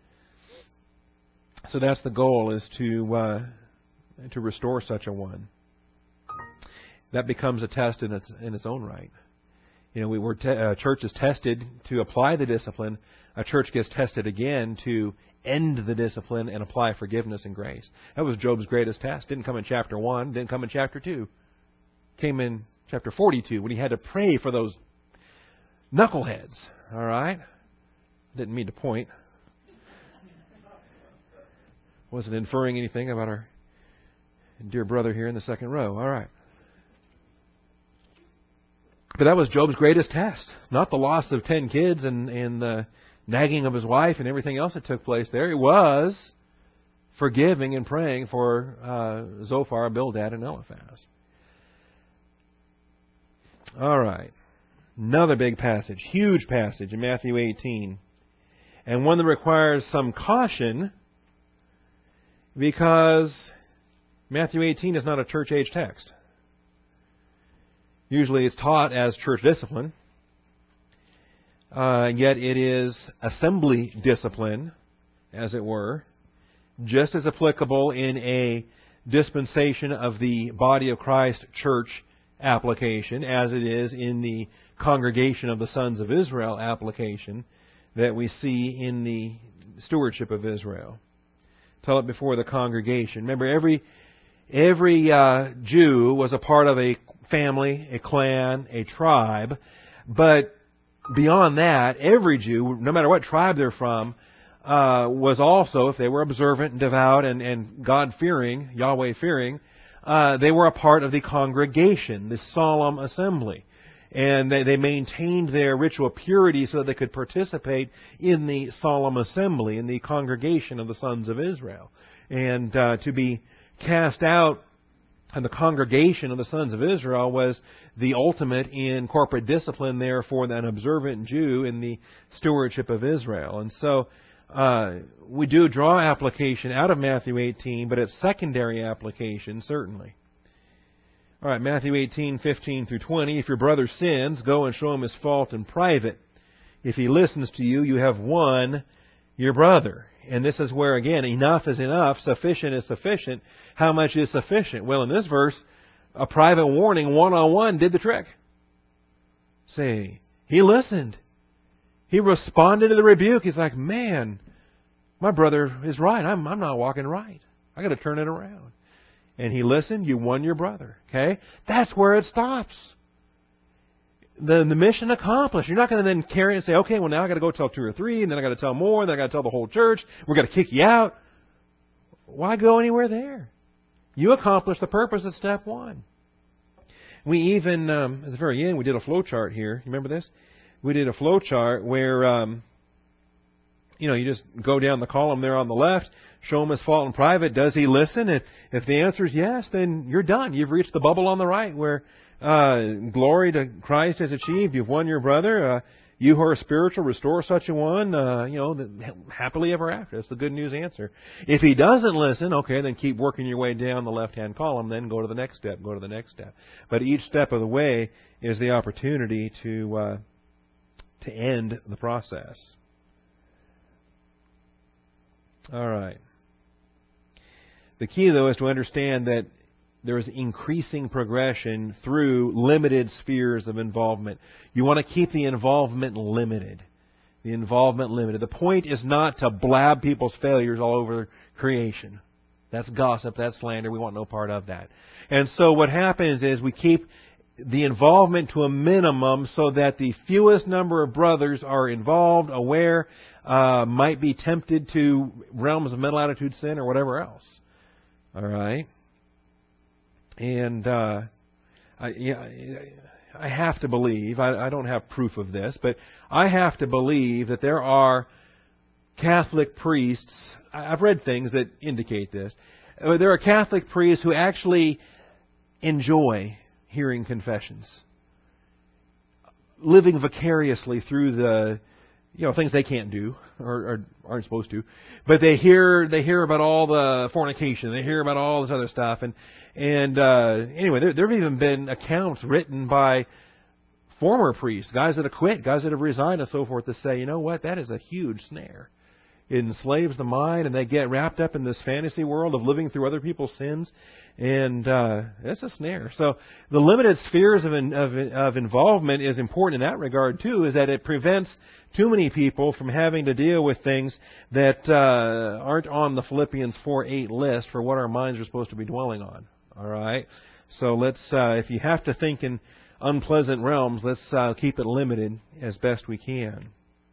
So that's the goal, is to restore such a one. That becomes a test in its own right. Church is tested to apply the discipline. A church gets tested again to end the discipline and apply forgiveness and grace. That was Job's greatest test. Didn't come in chapter 1, didn't come in chapter 2. Came in chapter 42 when he had to pray for those knuckleheads. All right? Didn't mean to point. Wasn't inferring anything about our dear brother here in the second row. All right. But that was Job's greatest test. Not the loss of 10 kids and the nagging of his wife and everything else that took place there. It was forgiving and praying for Zophar, Bildad, and Eliphaz. All right. Another big passage, huge passage in Matthew 18. And one that requires some caution because Matthew 18 is not a church age text. Usually it's taught as church discipline. Yet it is assembly discipline, as it were, just as applicable in a dispensation of the body of Christ church application as it is in the congregation of the sons of Israel application that we see in the stewardship of Israel. Tell it before the congregation. Remember, every Jew was a part of a family, a clan, a tribe, but beyond that, every Jew, no matter what tribe they're from, was also, if they were observant and devout and God-fearing, Yahweh-fearing, they were a part of the congregation, the solemn assembly. And they maintained their ritual purity so that they could participate in the solemn assembly, in the congregation of the sons of Israel. And to be cast out And the congregation of the sons of Israel was the ultimate in corporate discipline there for an observant Jew in the stewardship of Israel. And so we do draw application out of Matthew 18, but it's secondary application, certainly. All right, Matthew 18:15 through 20. If your brother sins, go and show him his fault in private. If he listens to you, you have won your brother. And this is where, again, enough is enough, sufficient is sufficient. How much is sufficient? Well, in this verse, a private warning, one-on-one, did the trick. Say, he listened. He responded to the rebuke. He's like, man, my brother is right. I'm not walking right. I got to turn it around. And he listened. You won your brother. Okay? That's where it stops. The mission accomplished. You're not going to then carry it and say, okay, well, now I got to go tell 2 or 3, and then I got to tell more, and then I got to tell the whole church. We're going to kick you out. Why go anywhere there? You accomplished the purpose at step 1. We even, at the very end, we did a flow chart here. You remember this? We did a flow chart where, you just go down the column there on the left, show him his fault in private. Does he listen? If the answer is yes, then you're done. You've reached the bubble on the right where glory to Christ is achieved. You've won your brother. You who are spiritual, restore such a one. Happily ever after. That's the good news answer. If he doesn't listen, okay, then keep working your way down the left-hand column. Then go to the next step. Go to the next step. But each step of the way is the opportunity to end the process. All right. The key, though, is to understand that there is increasing progression through limited spheres of involvement. You want to keep the involvement limited. The involvement limited. The point is not to blab people's failures all over creation. That's gossip. That's slander. We want no part of that. And so what happens is we keep the involvement to a minimum so that the fewest number of brothers are involved, aware, might be tempted to realms of mental attitude sin or whatever else. All right? And I have to believe, I don't have proof of this, but I have to believe that there are Catholic priests, I've read things that indicate this, there are Catholic priests who actually enjoy hearing confessions, living vicariously through the things they can't do or aren't supposed to, but they hear about all the fornication, they hear about all this other stuff, and anyway, there have even been accounts written by former priests, guys that have quit, guys that have resigned, and so forth, to say, you know what, that is a huge snare. It enslaves the mind, and they get wrapped up in this fantasy world of living through other people's sins, and it's a snare. So the limited spheres of involvement is important in that regard too, is that it prevents too many people from having to deal with things that aren't on the Philippians 4:8 list for what our minds are supposed to be dwelling on. All right? So let's, if you have to think in unpleasant realms, let's keep it limited as best we can.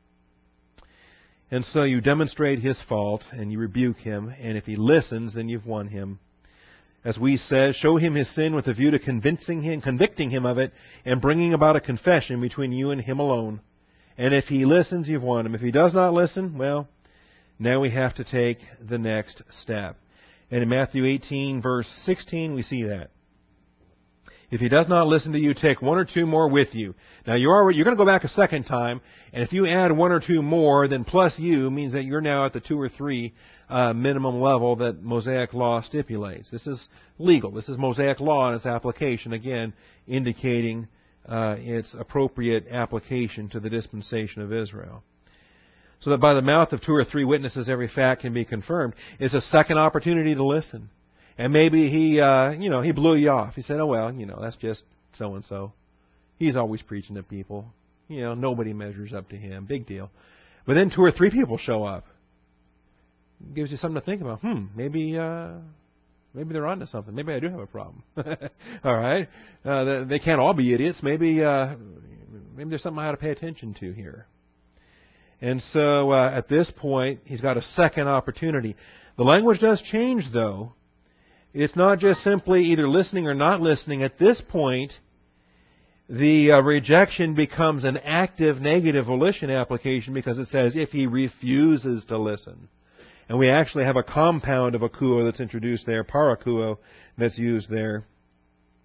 And so you demonstrate his fault and you rebuke him, and if he listens, then you've won him. As we said, show him his sin with a view to convicting him of it, and bringing about a confession between you and him alone. And if he listens, you've won him. If he does not listen, well, now we have to take the next step. And in Matthew 18, verse 16, we see that. If he does not listen to you, take 1 or 2 more with you. Now you're going to go back a second time, and if you add 1 or 2 more, then plus you means that you're now at the 2 or 3 minimum level that Mosaic law stipulates. This is legal. This is Mosaic law and its application, again, indicating its appropriate application to the dispensation of Israel. So that by the mouth of 2 or 3 witnesses every fact can be confirmed. It's a second opportunity to listen. And maybe he blew you off. He said, oh, well, that's just so-and-so. He's always preaching to people. Nobody measures up to him. Big deal. But then 2 or 3 people show up. Gives you something to think about. Maybe they're onto something. Maybe I do have a problem. All right? They can't all be idiots. Maybe there's something I ought to pay attention to here. And so at this point, he's got a second opportunity. The language does change, though. It's not just simply either listening or not listening. At this point, the rejection becomes an active negative volition application because it says if he refuses to listen. And we actually have a compound of akuo that's introduced there, parakuo, that's used there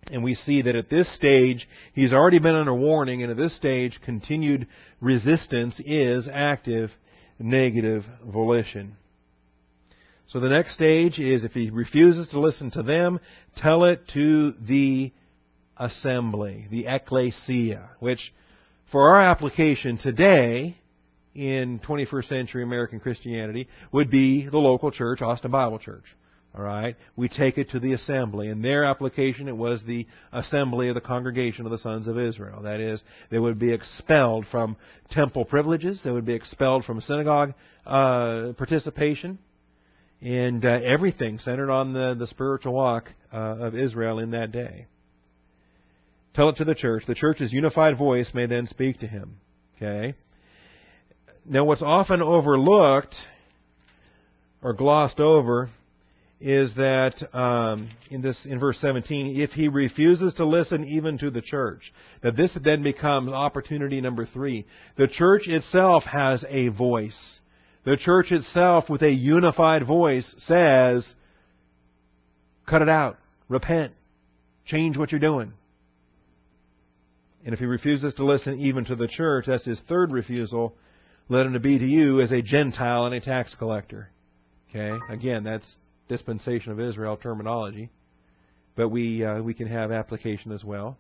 And we see that at this stage, he's already been under warning, and at this stage, continued resistance is active negative volition. So the next stage is, if he refuses to listen to them, tell it to the assembly, the ecclesia, which for our application today in 21st century American Christianity would be the local church, Austin Bible Church. All right? We take it to the assembly. In their application, it was the assembly of the congregation of the sons of Israel. That is, they would be expelled from temple privileges. They would be expelled from synagogue participation. And everything centered on the spiritual walk of Israel in that day. Tell it to the church. The church's unified voice may then speak to him. Okay? Now, what's often overlooked or glossed over is that in verse 17, if he refuses to listen even to the church, that this then becomes opportunity number 3. The church itself has a voice. The church itself, with a unified voice, says, cut it out, repent, change what you're doing. And if he refuses to listen even to the church, that's his third refusal, let him to be to you as a Gentile and a tax collector. Okay? Again, that's dispensation of Israel terminology, but we can have application as well.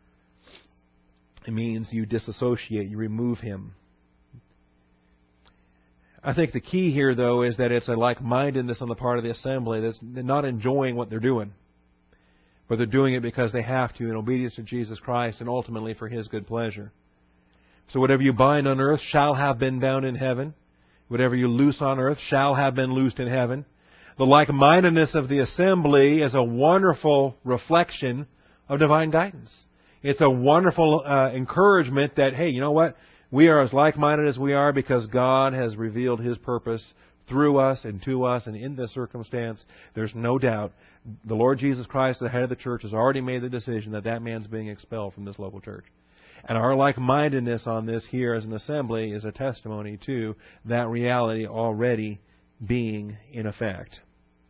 It means you disassociate, you remove him. I think the key here, though, is that it's a like-mindedness on the part of the assembly that's not enjoying what they're doing, but they're doing it because they have to in obedience to Jesus Christ and ultimately for His good pleasure. So whatever you bind on earth shall have been bound in heaven. Whatever you loose on earth shall have been loosed in heaven. The like-mindedness of the assembly is a wonderful reflection of divine guidance. It's a wonderful encouragement that, hey, you know what? We are as like-minded as we are because God has revealed His purpose through us and to us, and in this circumstance, there's no doubt the Lord Jesus Christ, the head of the church, has already made the decision that that man's being expelled from this local church. And our like-mindedness on this here as an assembly is a testimony to that reality already being in effect.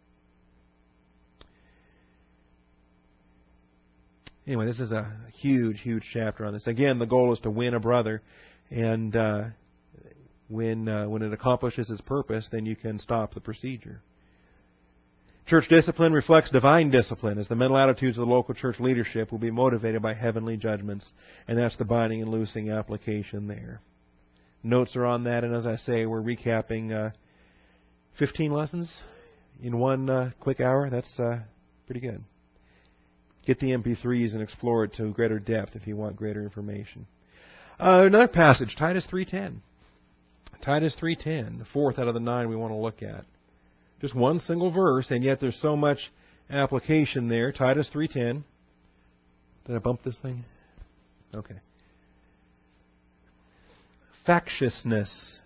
Anyway, this is a huge, huge chapter on this. Again, the goal is to win a brother, and when it accomplishes its purpose, then you can stop the procedure. Church discipline reflects divine discipline, as the mental attitudes of the local church leadership will be motivated by heavenly judgments, and that's the binding and loosing application there. Notes are on that, and as I say, we're recapping 15 lessons in one quick hour. That's pretty good. Get the MP3s and explore it to greater depth if you want greater information. Another passage, Titus 3:10. Titus 3:10, the fourth out of the 9 we want to look at. Just one single verse, and yet there's so much application there. Titus 3:10. Did I bump this thing? Okay. Factiousness.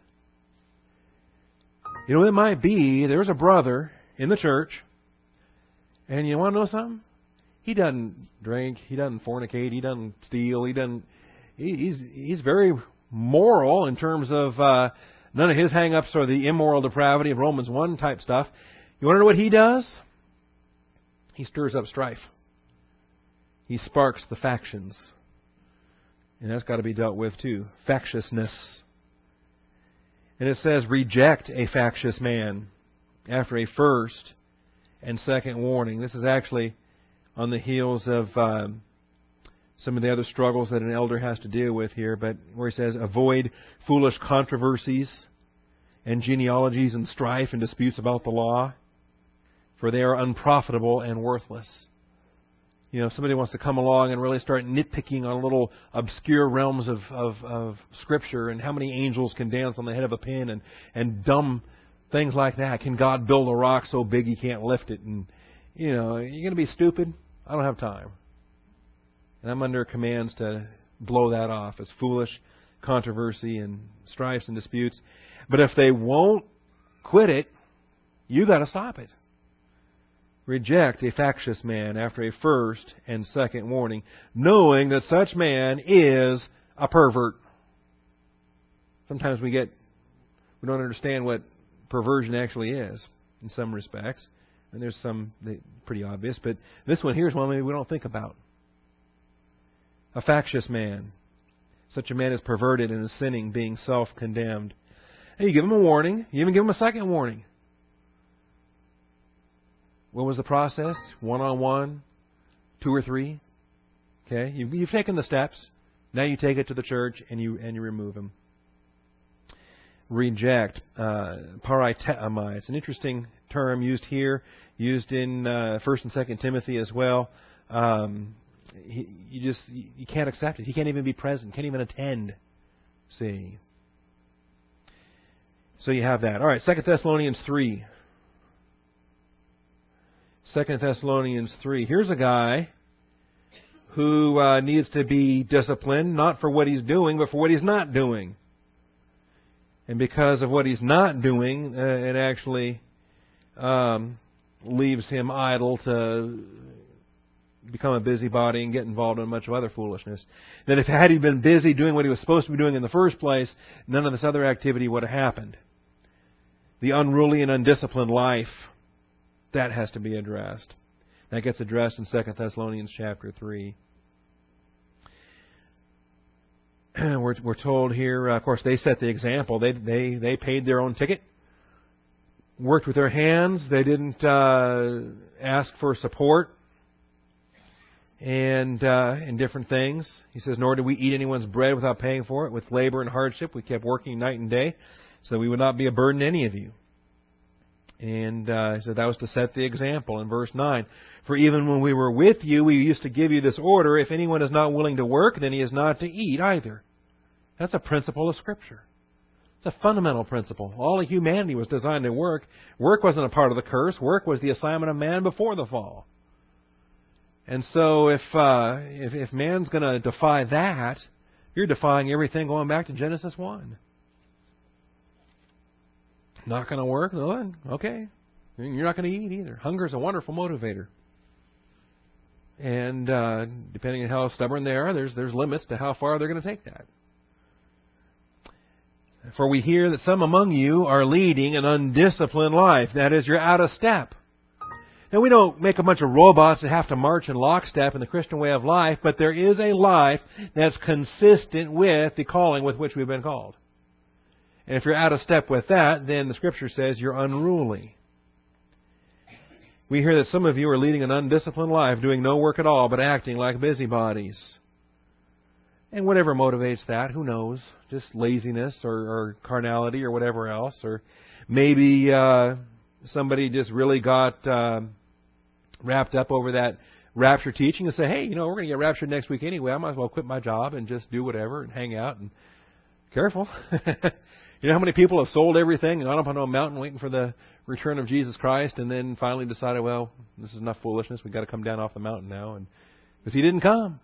You know, it might be there's a brother in the church, and you want to know something? He doesn't drink, he doesn't fornicate, he doesn't steal, he's very moral in terms of none of his hang-ups are the immoral depravity of Romans 1 type stuff. You want to know what he does? He stirs up strife. He sparks the factions. And that's got to be dealt with too. Factiousness. And it says, reject a factious man after a first and second warning. This is actually on the heels of some of the other struggles that an elder has to deal with here, but where he says, avoid foolish controversies and genealogies and strife and disputes about the law, for they are unprofitable and worthless. You know, if somebody wants to come along and really start nitpicking on little obscure realms of Scripture and how many angels can dance on the head of a pin and dumb things like that. Can God build a rock so big He can't lift it? And, you know, you're going to be stupid? I don't have time. And I'm under commands to blow that off as foolish controversy and strifes and disputes. But if they won't quit it, you got to stop it. Reject a factious man after a first and second warning, knowing that such man is a pervert. Sometimes we don't understand what perversion actually is in some respects. And there's some pretty obvious, but this one here is one maybe we don't think about. a factious man. Such a man is perverted and is sinning, being self-condemned. And you give him a warning. You even give him a second warning. What was the process? 1-on-1? 2 or 3? Okay, you've taken the steps. Now you take it to the church and you remove him. Reject, paraitēmai. It's an interesting term used here, used in 1 and 2 Timothy as well. You can't accept it. He can't even be present. Can't even attend. See. So you have that. All right, 2 Thessalonians 3. 2 Thessalonians 3. Here's a guy who needs to be disciplined, not for what he's doing, but for what he's not doing. And because of what he's not doing, it actually leaves him idle to become a busybody and get involved in a bunch of other foolishness. That if had he been busy doing what he was supposed to be doing in the first place, none of this other activity would have happened. The unruly and undisciplined life, that has to be addressed. That gets addressed in 2 Thessalonians chapter 3. We're told here, of course, they set the example. They paid their own ticket, worked with their hands. They didn't ask for support and in different things. He says, nor did we eat anyone's bread without paying for it. With labor and hardship, we kept working night and day so that we would not be a burden to any of you. And he said that was to set the example in verse 9. For even when we were with you, we used to give you this order, if anyone is not willing to work, then he is not to eat either. That's a principle of Scripture. It's a fundamental principle. All of humanity was designed to work. Work wasn't a part of the curse. Work was the assignment of man before the fall. And so if man's going to defy that, you're defying everything going back to Genesis 1. Not going to work? Okay. You're not going to eat either. Hunger is a wonderful motivator. And depending on how stubborn they are, there's limits to how far they're going to take that. For we hear that some among you are leading an undisciplined life. That is, you're out of step. Now, we don't make a bunch of robots that have to march in lockstep in the Christian way of life, but there is a life that's consistent with the calling with which we've been called. And if you're out of step with that, then the Scripture says you're unruly. We hear that some of you are leading an undisciplined life, doing no work at all, but acting like busybodies. And whatever motivates that, who knows? Just laziness or carnality or whatever else. Or maybe somebody just really got wrapped up over that rapture teaching and say, hey, we're going to get raptured next week anyway. I might as well quit my job and just do whatever and hang out. And careful. You know how many people have sold everything and gone up on a mountain waiting for the return of Jesus Christ and then finally decided, well, this is enough foolishness. We've got to come down off the mountain now. And because He didn't come.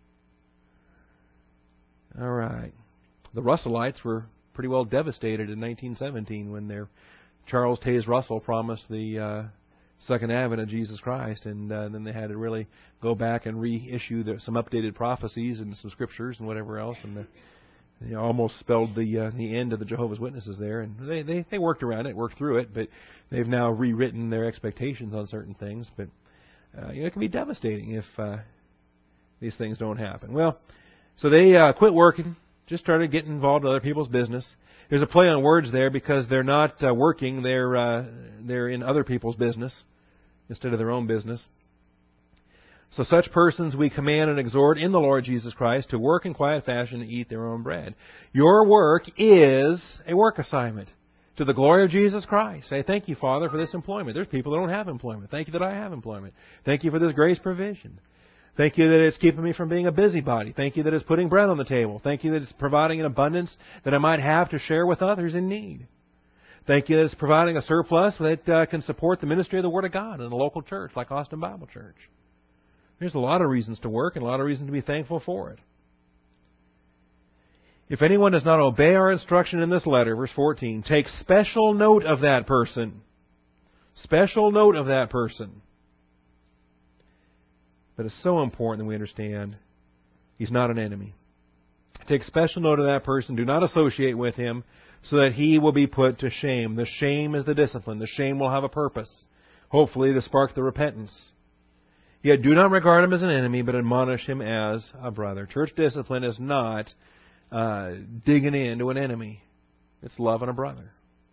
All right. The Russellites were pretty well devastated in 1917 when Charles Taze Russell promised the second advent of Jesus Christ, and then they had to really go back and reissue some updated prophecies and some scriptures and whatever else, and almost spelled the end of the Jehovah's Witnesses there. And they worked around it, worked through it, but they've now rewritten their expectations on certain things. But it can be devastating if these things don't happen. Well, so they quit working, just started getting involved in other people's business. There's a play on words there because they're not working; they're in other people's business instead of their own business. So such persons we command and exhort in the Lord Jesus Christ to work in quiet fashion and eat their own bread. Your work is a work assignment to the glory of Jesus Christ. Say, thank you, Father, for this employment. There's people that don't have employment. Thank you that I have employment. Thank you for this grace provision. Thank you that it's keeping me from being a busybody. Thank you that it's putting bread on the table. Thank you that it's providing an abundance that I might have to share with others in need. Thank you that it's providing a surplus that can support the ministry of the Word of God in a local church like Austin Bible Church. There's a lot of reasons to work and a lot of reasons to be thankful for it. If anyone does not obey our instruction in this letter, verse 14, take special note of that person. Special note of that person. But it's so important that we understand he's not an enemy. Take special note of that person. Do not associate with him so that he will be put to shame. The shame is the discipline. The shame will have a purpose, hopefully to spark the repentance. Yet do not regard him as an enemy, but admonish him as a brother. Church discipline is not digging into an enemy. It's loving a brother.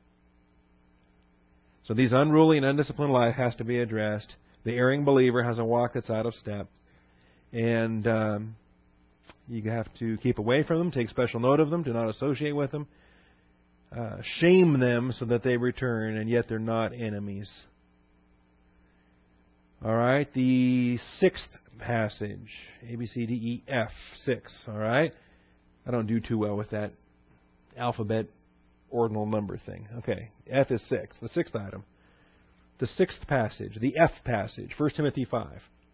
So these unruly and undisciplined life has to be addressed. The erring believer has a walk that's out of step. And you have to keep away from them, take special note of them, do not associate with them, shame them so that they return, and yet they're not enemies. All right, the sixth passage, A, B, C, D, E, F, 6. All right, I don't do too well with that alphabet ordinal number thing. Okay, F is 6, the sixth item. The sixth passage, the F passage, 1 Timothy 5.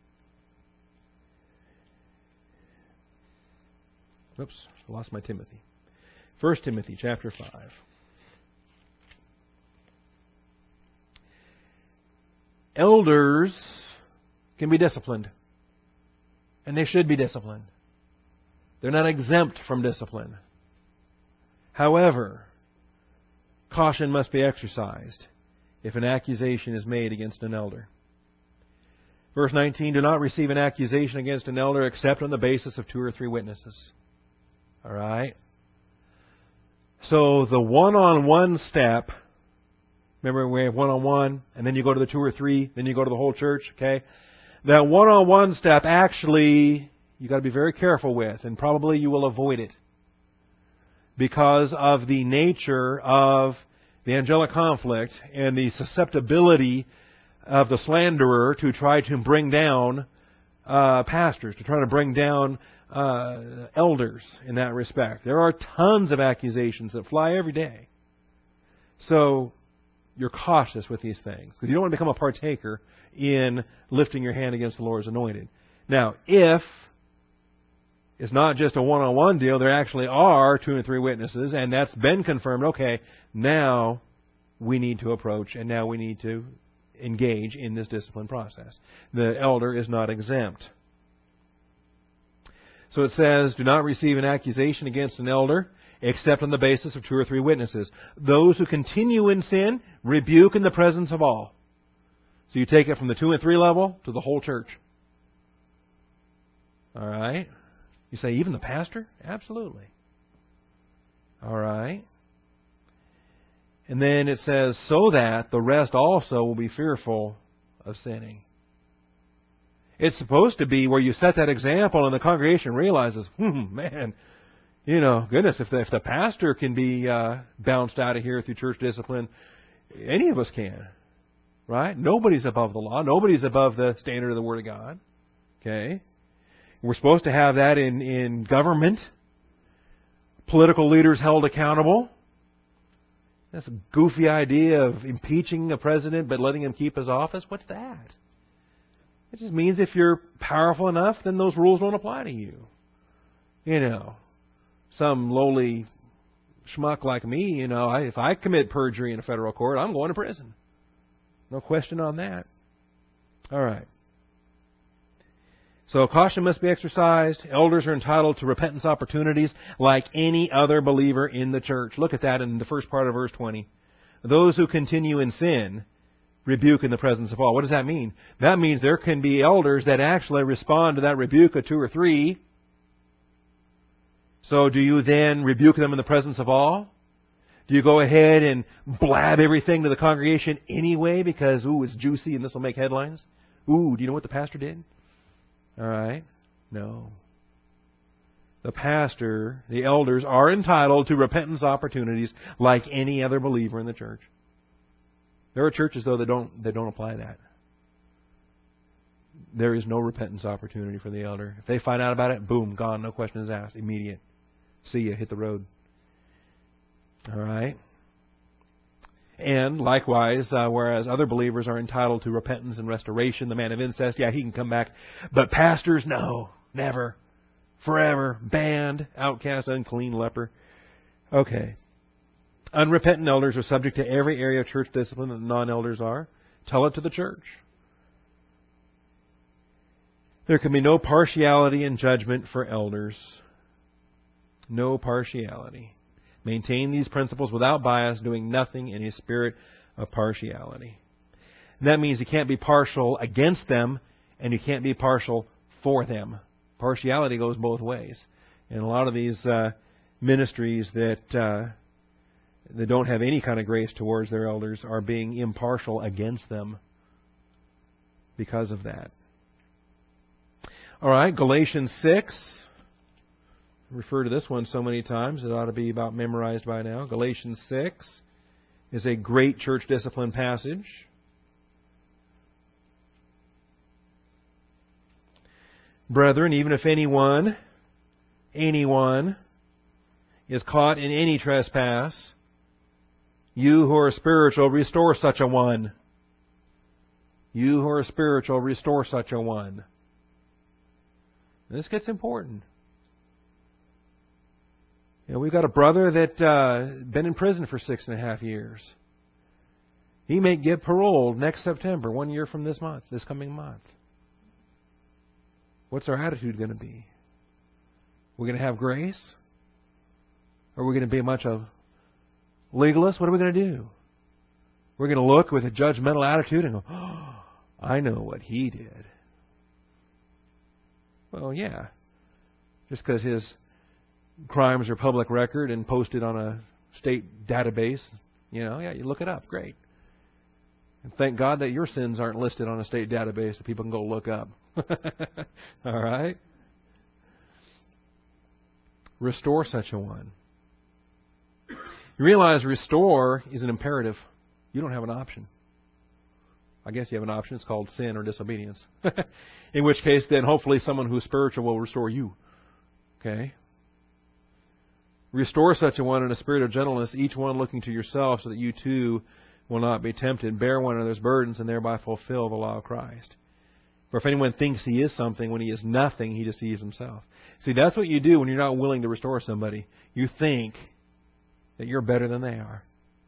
Oops, I lost my Timothy. 1 Timothy chapter 5. Elders can be disciplined. And they should be disciplined. They're not exempt from discipline. However, caution must be exercised if an accusation is made against an elder. Verse 19, do not receive an accusation against an elder except on the basis of 2 or 3 witnesses. All right? So the one-on-one step, remember we have one-on-one, and then you go to the 2 or 3, then you go to the whole church, okay? That one-on-one step actually, you've got to be very careful with, and probably you will avoid it because of the nature of the angelic conflict and the susceptibility of the slanderer to try to bring down pastors, to try to bring down elders in that respect. There are tons of accusations that fly every day. So you're cautious with these things because you don't want to become a partaker in lifting your hand against the Lord's anointed. Now, if it's not just a one-on-one deal, there actually are 2 and 3 witnesses, and that's been confirmed, okay, now we need to approach and now we need to engage in this discipline process. The elder is not exempt. So it says, do not receive an accusation against an elder except on the basis of 2 or 3 witnesses. Those who continue in sin, rebuke in the presence of all. So you take it from the 2 and 3 level to the whole church. All right? You say, even the pastor? Absolutely. All right? And then it says, so that the rest also will be fearful of sinning. It's supposed to be where you set that example and the congregation realizes, man, goodness, if the pastor can be bounced out of here through church discipline, any of us can. Right? Nobody's above the law. Nobody's above the standard of the Word of God. Okay? We're supposed to have that in government. Political leaders held accountable. That's a goofy idea of impeaching a president but letting him keep his office. What's that? It just means if you're powerful enough, then those rules don't apply to you. Some lowly schmuck like me, if I commit perjury in a federal court, I'm going to prison. No question on that. All right. So caution must be exercised. Elders are entitled to repentance opportunities like any other believer in the church. Look at that in the first part of verse 20. Those who continue in sin, rebuke in the presence of all. What does that mean? That means there can be elders that actually respond to that rebuke of 2 or 3. So do you then rebuke them in the presence of all? Do you go ahead and blab everything to the congregation anyway because, it's juicy and this will make headlines? Do you know what the pastor did? All right. No. The pastor, the elders, are entitled to repentance opportunities like any other believer in the church. There are churches, though, that don't apply that. There is no repentance opportunity for the elder. If they find out about it, boom, gone, no questions asked, immediate. See ya, hit the road. All right. And likewise, whereas other believers are entitled to repentance and restoration, the man of incest, he can come back. But pastors, no, never, forever, banned, outcast, unclean, leper. Okay. Unrepentant elders are subject to every area of church discipline that non-elders are. Tell it to the church. There can be no partiality in judgment for elders. No partiality. Maintain these principles without bias, doing nothing in a spirit of partiality. And that means you can't be partial against them and you can't be partial for them. Partiality goes both ways. And a lot of these ministries that don't have any kind of grace towards their elders are being impartial against them because of that. All right, Galatians 6. I refer to this one so many times, it ought to be about memorized by now. Galatians 6 is a great church discipline passage. Brethren, even if anyone is caught in any trespass, you who are spiritual, restore such a one. You who are spiritual, restore such a one. And this gets important. You know, we've got a brother that been in prison for 6.5 years. He may get paroled next September, 1 year from this coming month. What's our attitude going to be? We're going to have grace? Or are we going to be a bunch of legalists? What are we going to do? We're going to look with a judgmental attitude and go, oh, I know what he did. Well, yeah. Just because his crimes are public record and posted on a state database, you look it up. Great. And thank God that your sins aren't listed on a state database that people can go look up. All right? Restore such a one. You realize restore is an imperative. You don't have an option. I guess you have an option. It's called sin or disobedience. In which case, then hopefully someone who's spiritual will restore you. Okay? Restore such a one in a spirit of gentleness, each one looking to yourself, so that you too will not be tempted. Bear one another's burdens and thereby fulfill the law of Christ. For if anyone thinks he is something when he is nothing, he deceives himself. See, that's what you do when you're not willing to restore somebody. You think that you're better than they are.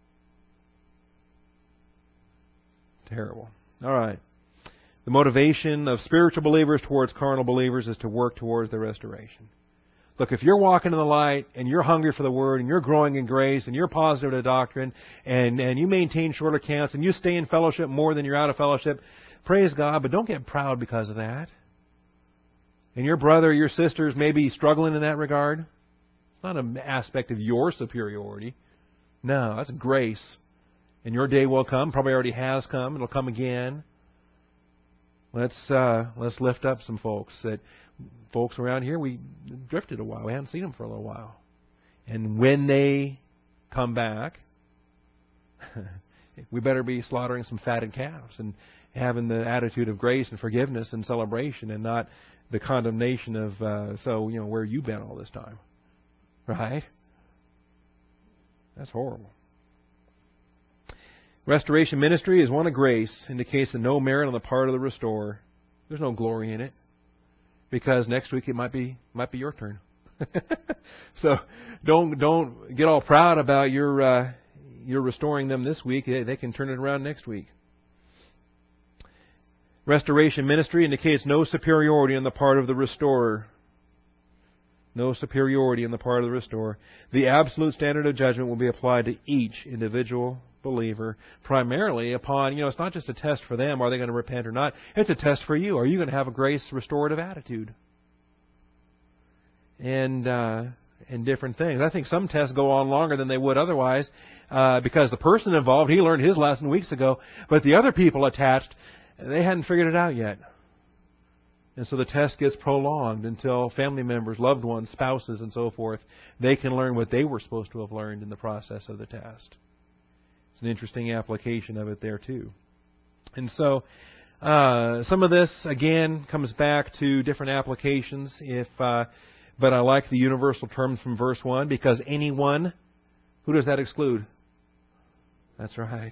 Terrible. All right. The motivation of spiritual believers towards carnal believers is to work towards their restoration. Look, if you're walking in the light and you're hungry for the Word and you're growing in grace and you're positive to doctrine and you maintain short accounts and you stay in fellowship more than you're out of fellowship, praise God, but don't get proud because of that. And your brother or your sisters may be struggling in that regard. It's not an aspect of your superiority. No, that's grace. And your day will come. Probably already has come. It'll come again. Let's lift up some folks. Folks around here, we drifted a while. We haven't seen them for a little while. And when they come back, we better be slaughtering some fatted calves and having the attitude of grace and forgiveness and celebration and not the condemnation of, where you been all this time? Right? That's horrible. Restoration ministry is one of grace, indicates that no merit on the part of the restorer. There's no glory in it, because next week it might be your turn. So don't get all proud about you're restoring them this week. They can turn it around next week. Restoration ministry indicates no superiority on the part of the restorer. No superiority on the part of the restorer. The absolute standard of judgment will be applied to each individual believer, primarily upon, it's not just a test for them, are they going to repent or not? It's a test for you. Are you going to have a grace restorative attitude? And different things. I think some tests go on longer than they would otherwise, because the person involved, he learned his lesson weeks ago, but the other people attached, they hadn't figured it out yet. And so the test gets prolonged until family members, loved ones, spouses, and so forth, they can learn what they were supposed to have learned in the process of the test. It's an interesting application of it there, too. And so some of this, again, comes back to different applications. But I like the universal terms from verse 1, because anyone, who does that exclude? That's right.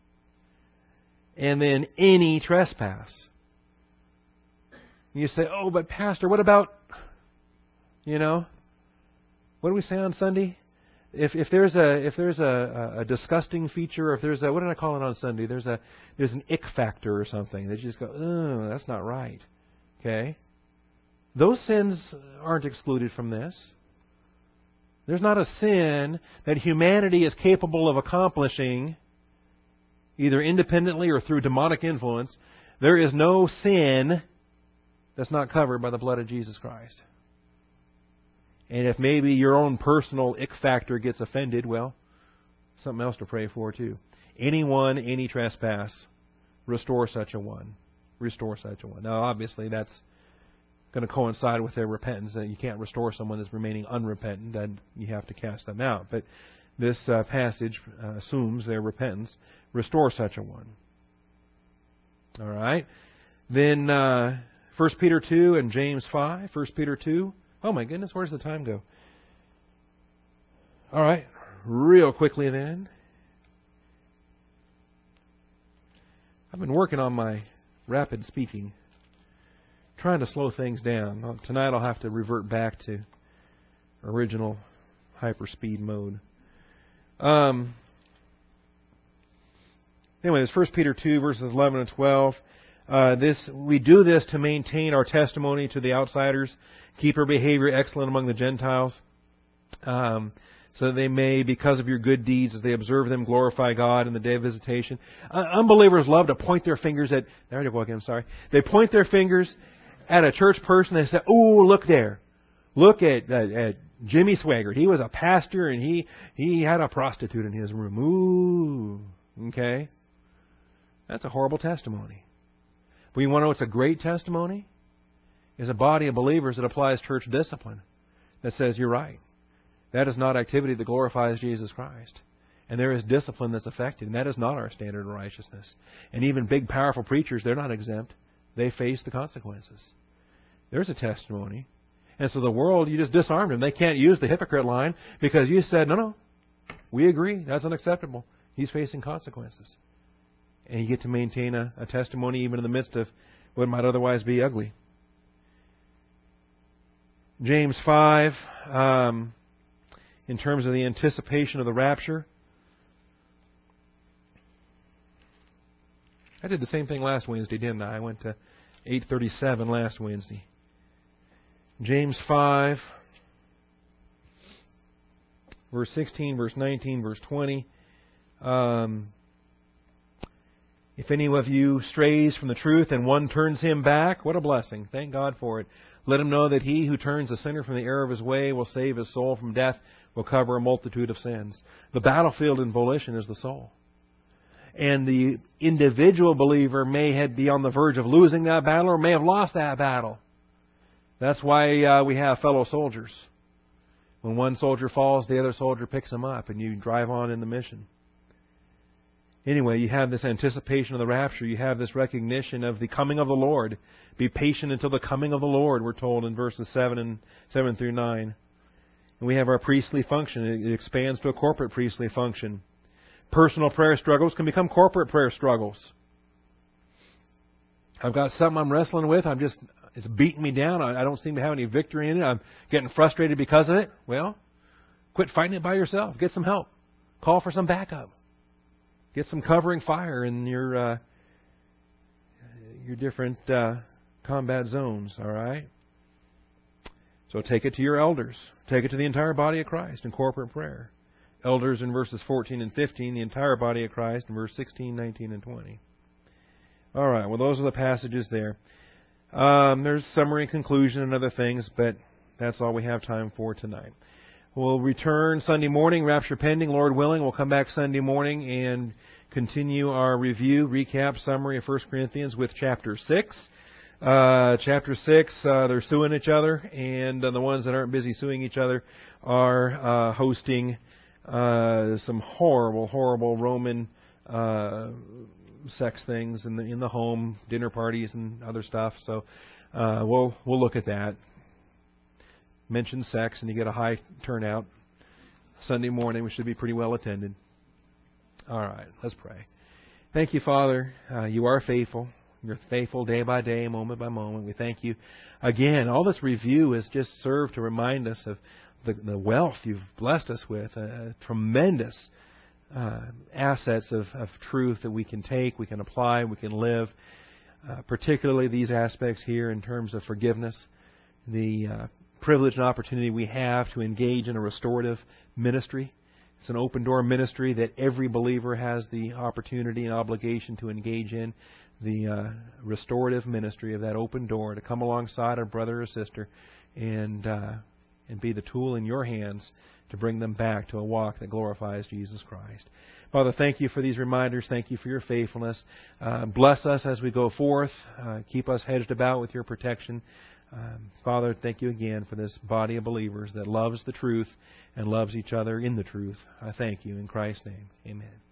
And then any trespass. You say, oh, but Pastor, what about, what do we say on Sunday? If there's a disgusting feature, or if there's what did I call it on Sunday? There's an ick factor or something. They just go, oh, that's not right. Okay? Those sins aren't excluded from this. There's not a sin that humanity is capable of accomplishing, either independently or through demonic influence. There is no sin that's not covered by the blood of Jesus Christ. And if maybe your own personal ick factor gets offended, well, something else to pray for too. Anyone, any trespass, restore such a one. Restore such a one. Now, obviously, that's going to coincide with their repentance. You can't restore someone that's remaining unrepentant, then you have to cast them out. But this passage assumes their repentance. Restore such a one. All right. Then 1 Peter 2 and James 5. 1 Peter 2. Oh my goodness, where's the time go? All right. Real quickly then. I've been working on my rapid speaking, trying to slow things down. Tonight I'll have to revert back to original hyperspeed mode. Anyway, it's 1 Peter 2, verses 11 and 12. We do this to maintain our testimony to the outsiders, keep our behavior excellent among the Gentiles, so that they may, because of your good deeds, as they observe them, glorify God in the day of visitation. Unbelievers love to point their fingers at... There you go again, I'm sorry. They point their fingers at a church person. They say, "Oh, look there. Look at Jimmy Swaggart. He was a pastor and he had a prostitute in his room." Ooh, okay. That's a horrible testimony. But you want to know what's a great testimony? Is a body of believers that applies church discipline. That says, you're right. That is not activity that glorifies Jesus Christ. And there is discipline that's affected. And that is not our standard of righteousness. And even big, powerful preachers, they're not exempt. They face the consequences. There's a testimony. And so the world, you just disarmed them. They can't use the hypocrite line because you said, no, we agree. That's unacceptable. He's facing consequences. And you get to maintain a testimony even in the midst of what might otherwise be ugly. James 5, in terms of the anticipation of the rapture. I did the same thing last Wednesday, didn't I? I went to 8:37 last Wednesday. James 5, verse 16, verse 19, verse 20. If any of you strays from the truth and one turns him back, what a blessing. Thank God for it. Let him know that he who turns a sinner from the error of his way will save his soul from death, will cover a multitude of sins. The battlefield in volition is the soul. And the individual believer may be on the verge of losing that battle or may have lost that battle. That's why we have fellow soldiers. When one soldier falls, the other soldier picks him up and you drive on in the mission. Anyway, you have this anticipation of the rapture. You have this recognition of the coming of the Lord. Be patient until the coming of the Lord, we're told in verses 7 through 9. And we have our priestly function. It expands to a corporate priestly function. Personal prayer struggles can become corporate prayer struggles. I've got something I'm wrestling with. It's beating me down. I don't seem to have any victory in it. I'm getting frustrated because of it. Well, quit fighting it by yourself. Get some help. Call for some backup. Get some covering fire in your different combat zones, all right? So take it to your elders. Take it to the entire body of Christ in corporate prayer. Elders in verses 14 and 15, the entire body of Christ in verse 16, 19, and 20. All right, well, those are the passages there. There's summary, conclusion, and other things, but that's all we have time for tonight. We'll return Sunday morning, rapture pending, Lord willing. We'll come back Sunday morning and continue our review, recap, summary of 1 Corinthians with chapter 6. Chapter 6, they're suing each other, and the ones that aren't busy suing each other are hosting some horrible Roman sex things in the home, dinner parties and other stuff. So we'll look at that. Mention sex, and you get a high turnout. Sunday morning, we should be pretty well attended. All right, let's pray. Thank you, Father. You are faithful. You're faithful day by day, moment by moment. We thank you. Again, all this review has just served to remind us of the wealth you've blessed us with, tremendous assets of truth that we can take, we can apply, we can live, particularly these aspects here in terms of forgiveness, the privilege and opportunity we have to engage in a restorative ministry It's an open door ministry that every believer has the opportunity and obligation to engage in. The restorative ministry of that open door, to come alongside a brother or sister and be the tool in your hands to bring them back to a walk that glorifies Jesus Christ. Father, thank you for these reminders. Thank you for your faithfulness. Bless us as we go forth. Keep us hedged about with your protection. Father, thank you again for this body of believers that loves the truth and loves each other in the truth. I thank you in Christ's name. Amen.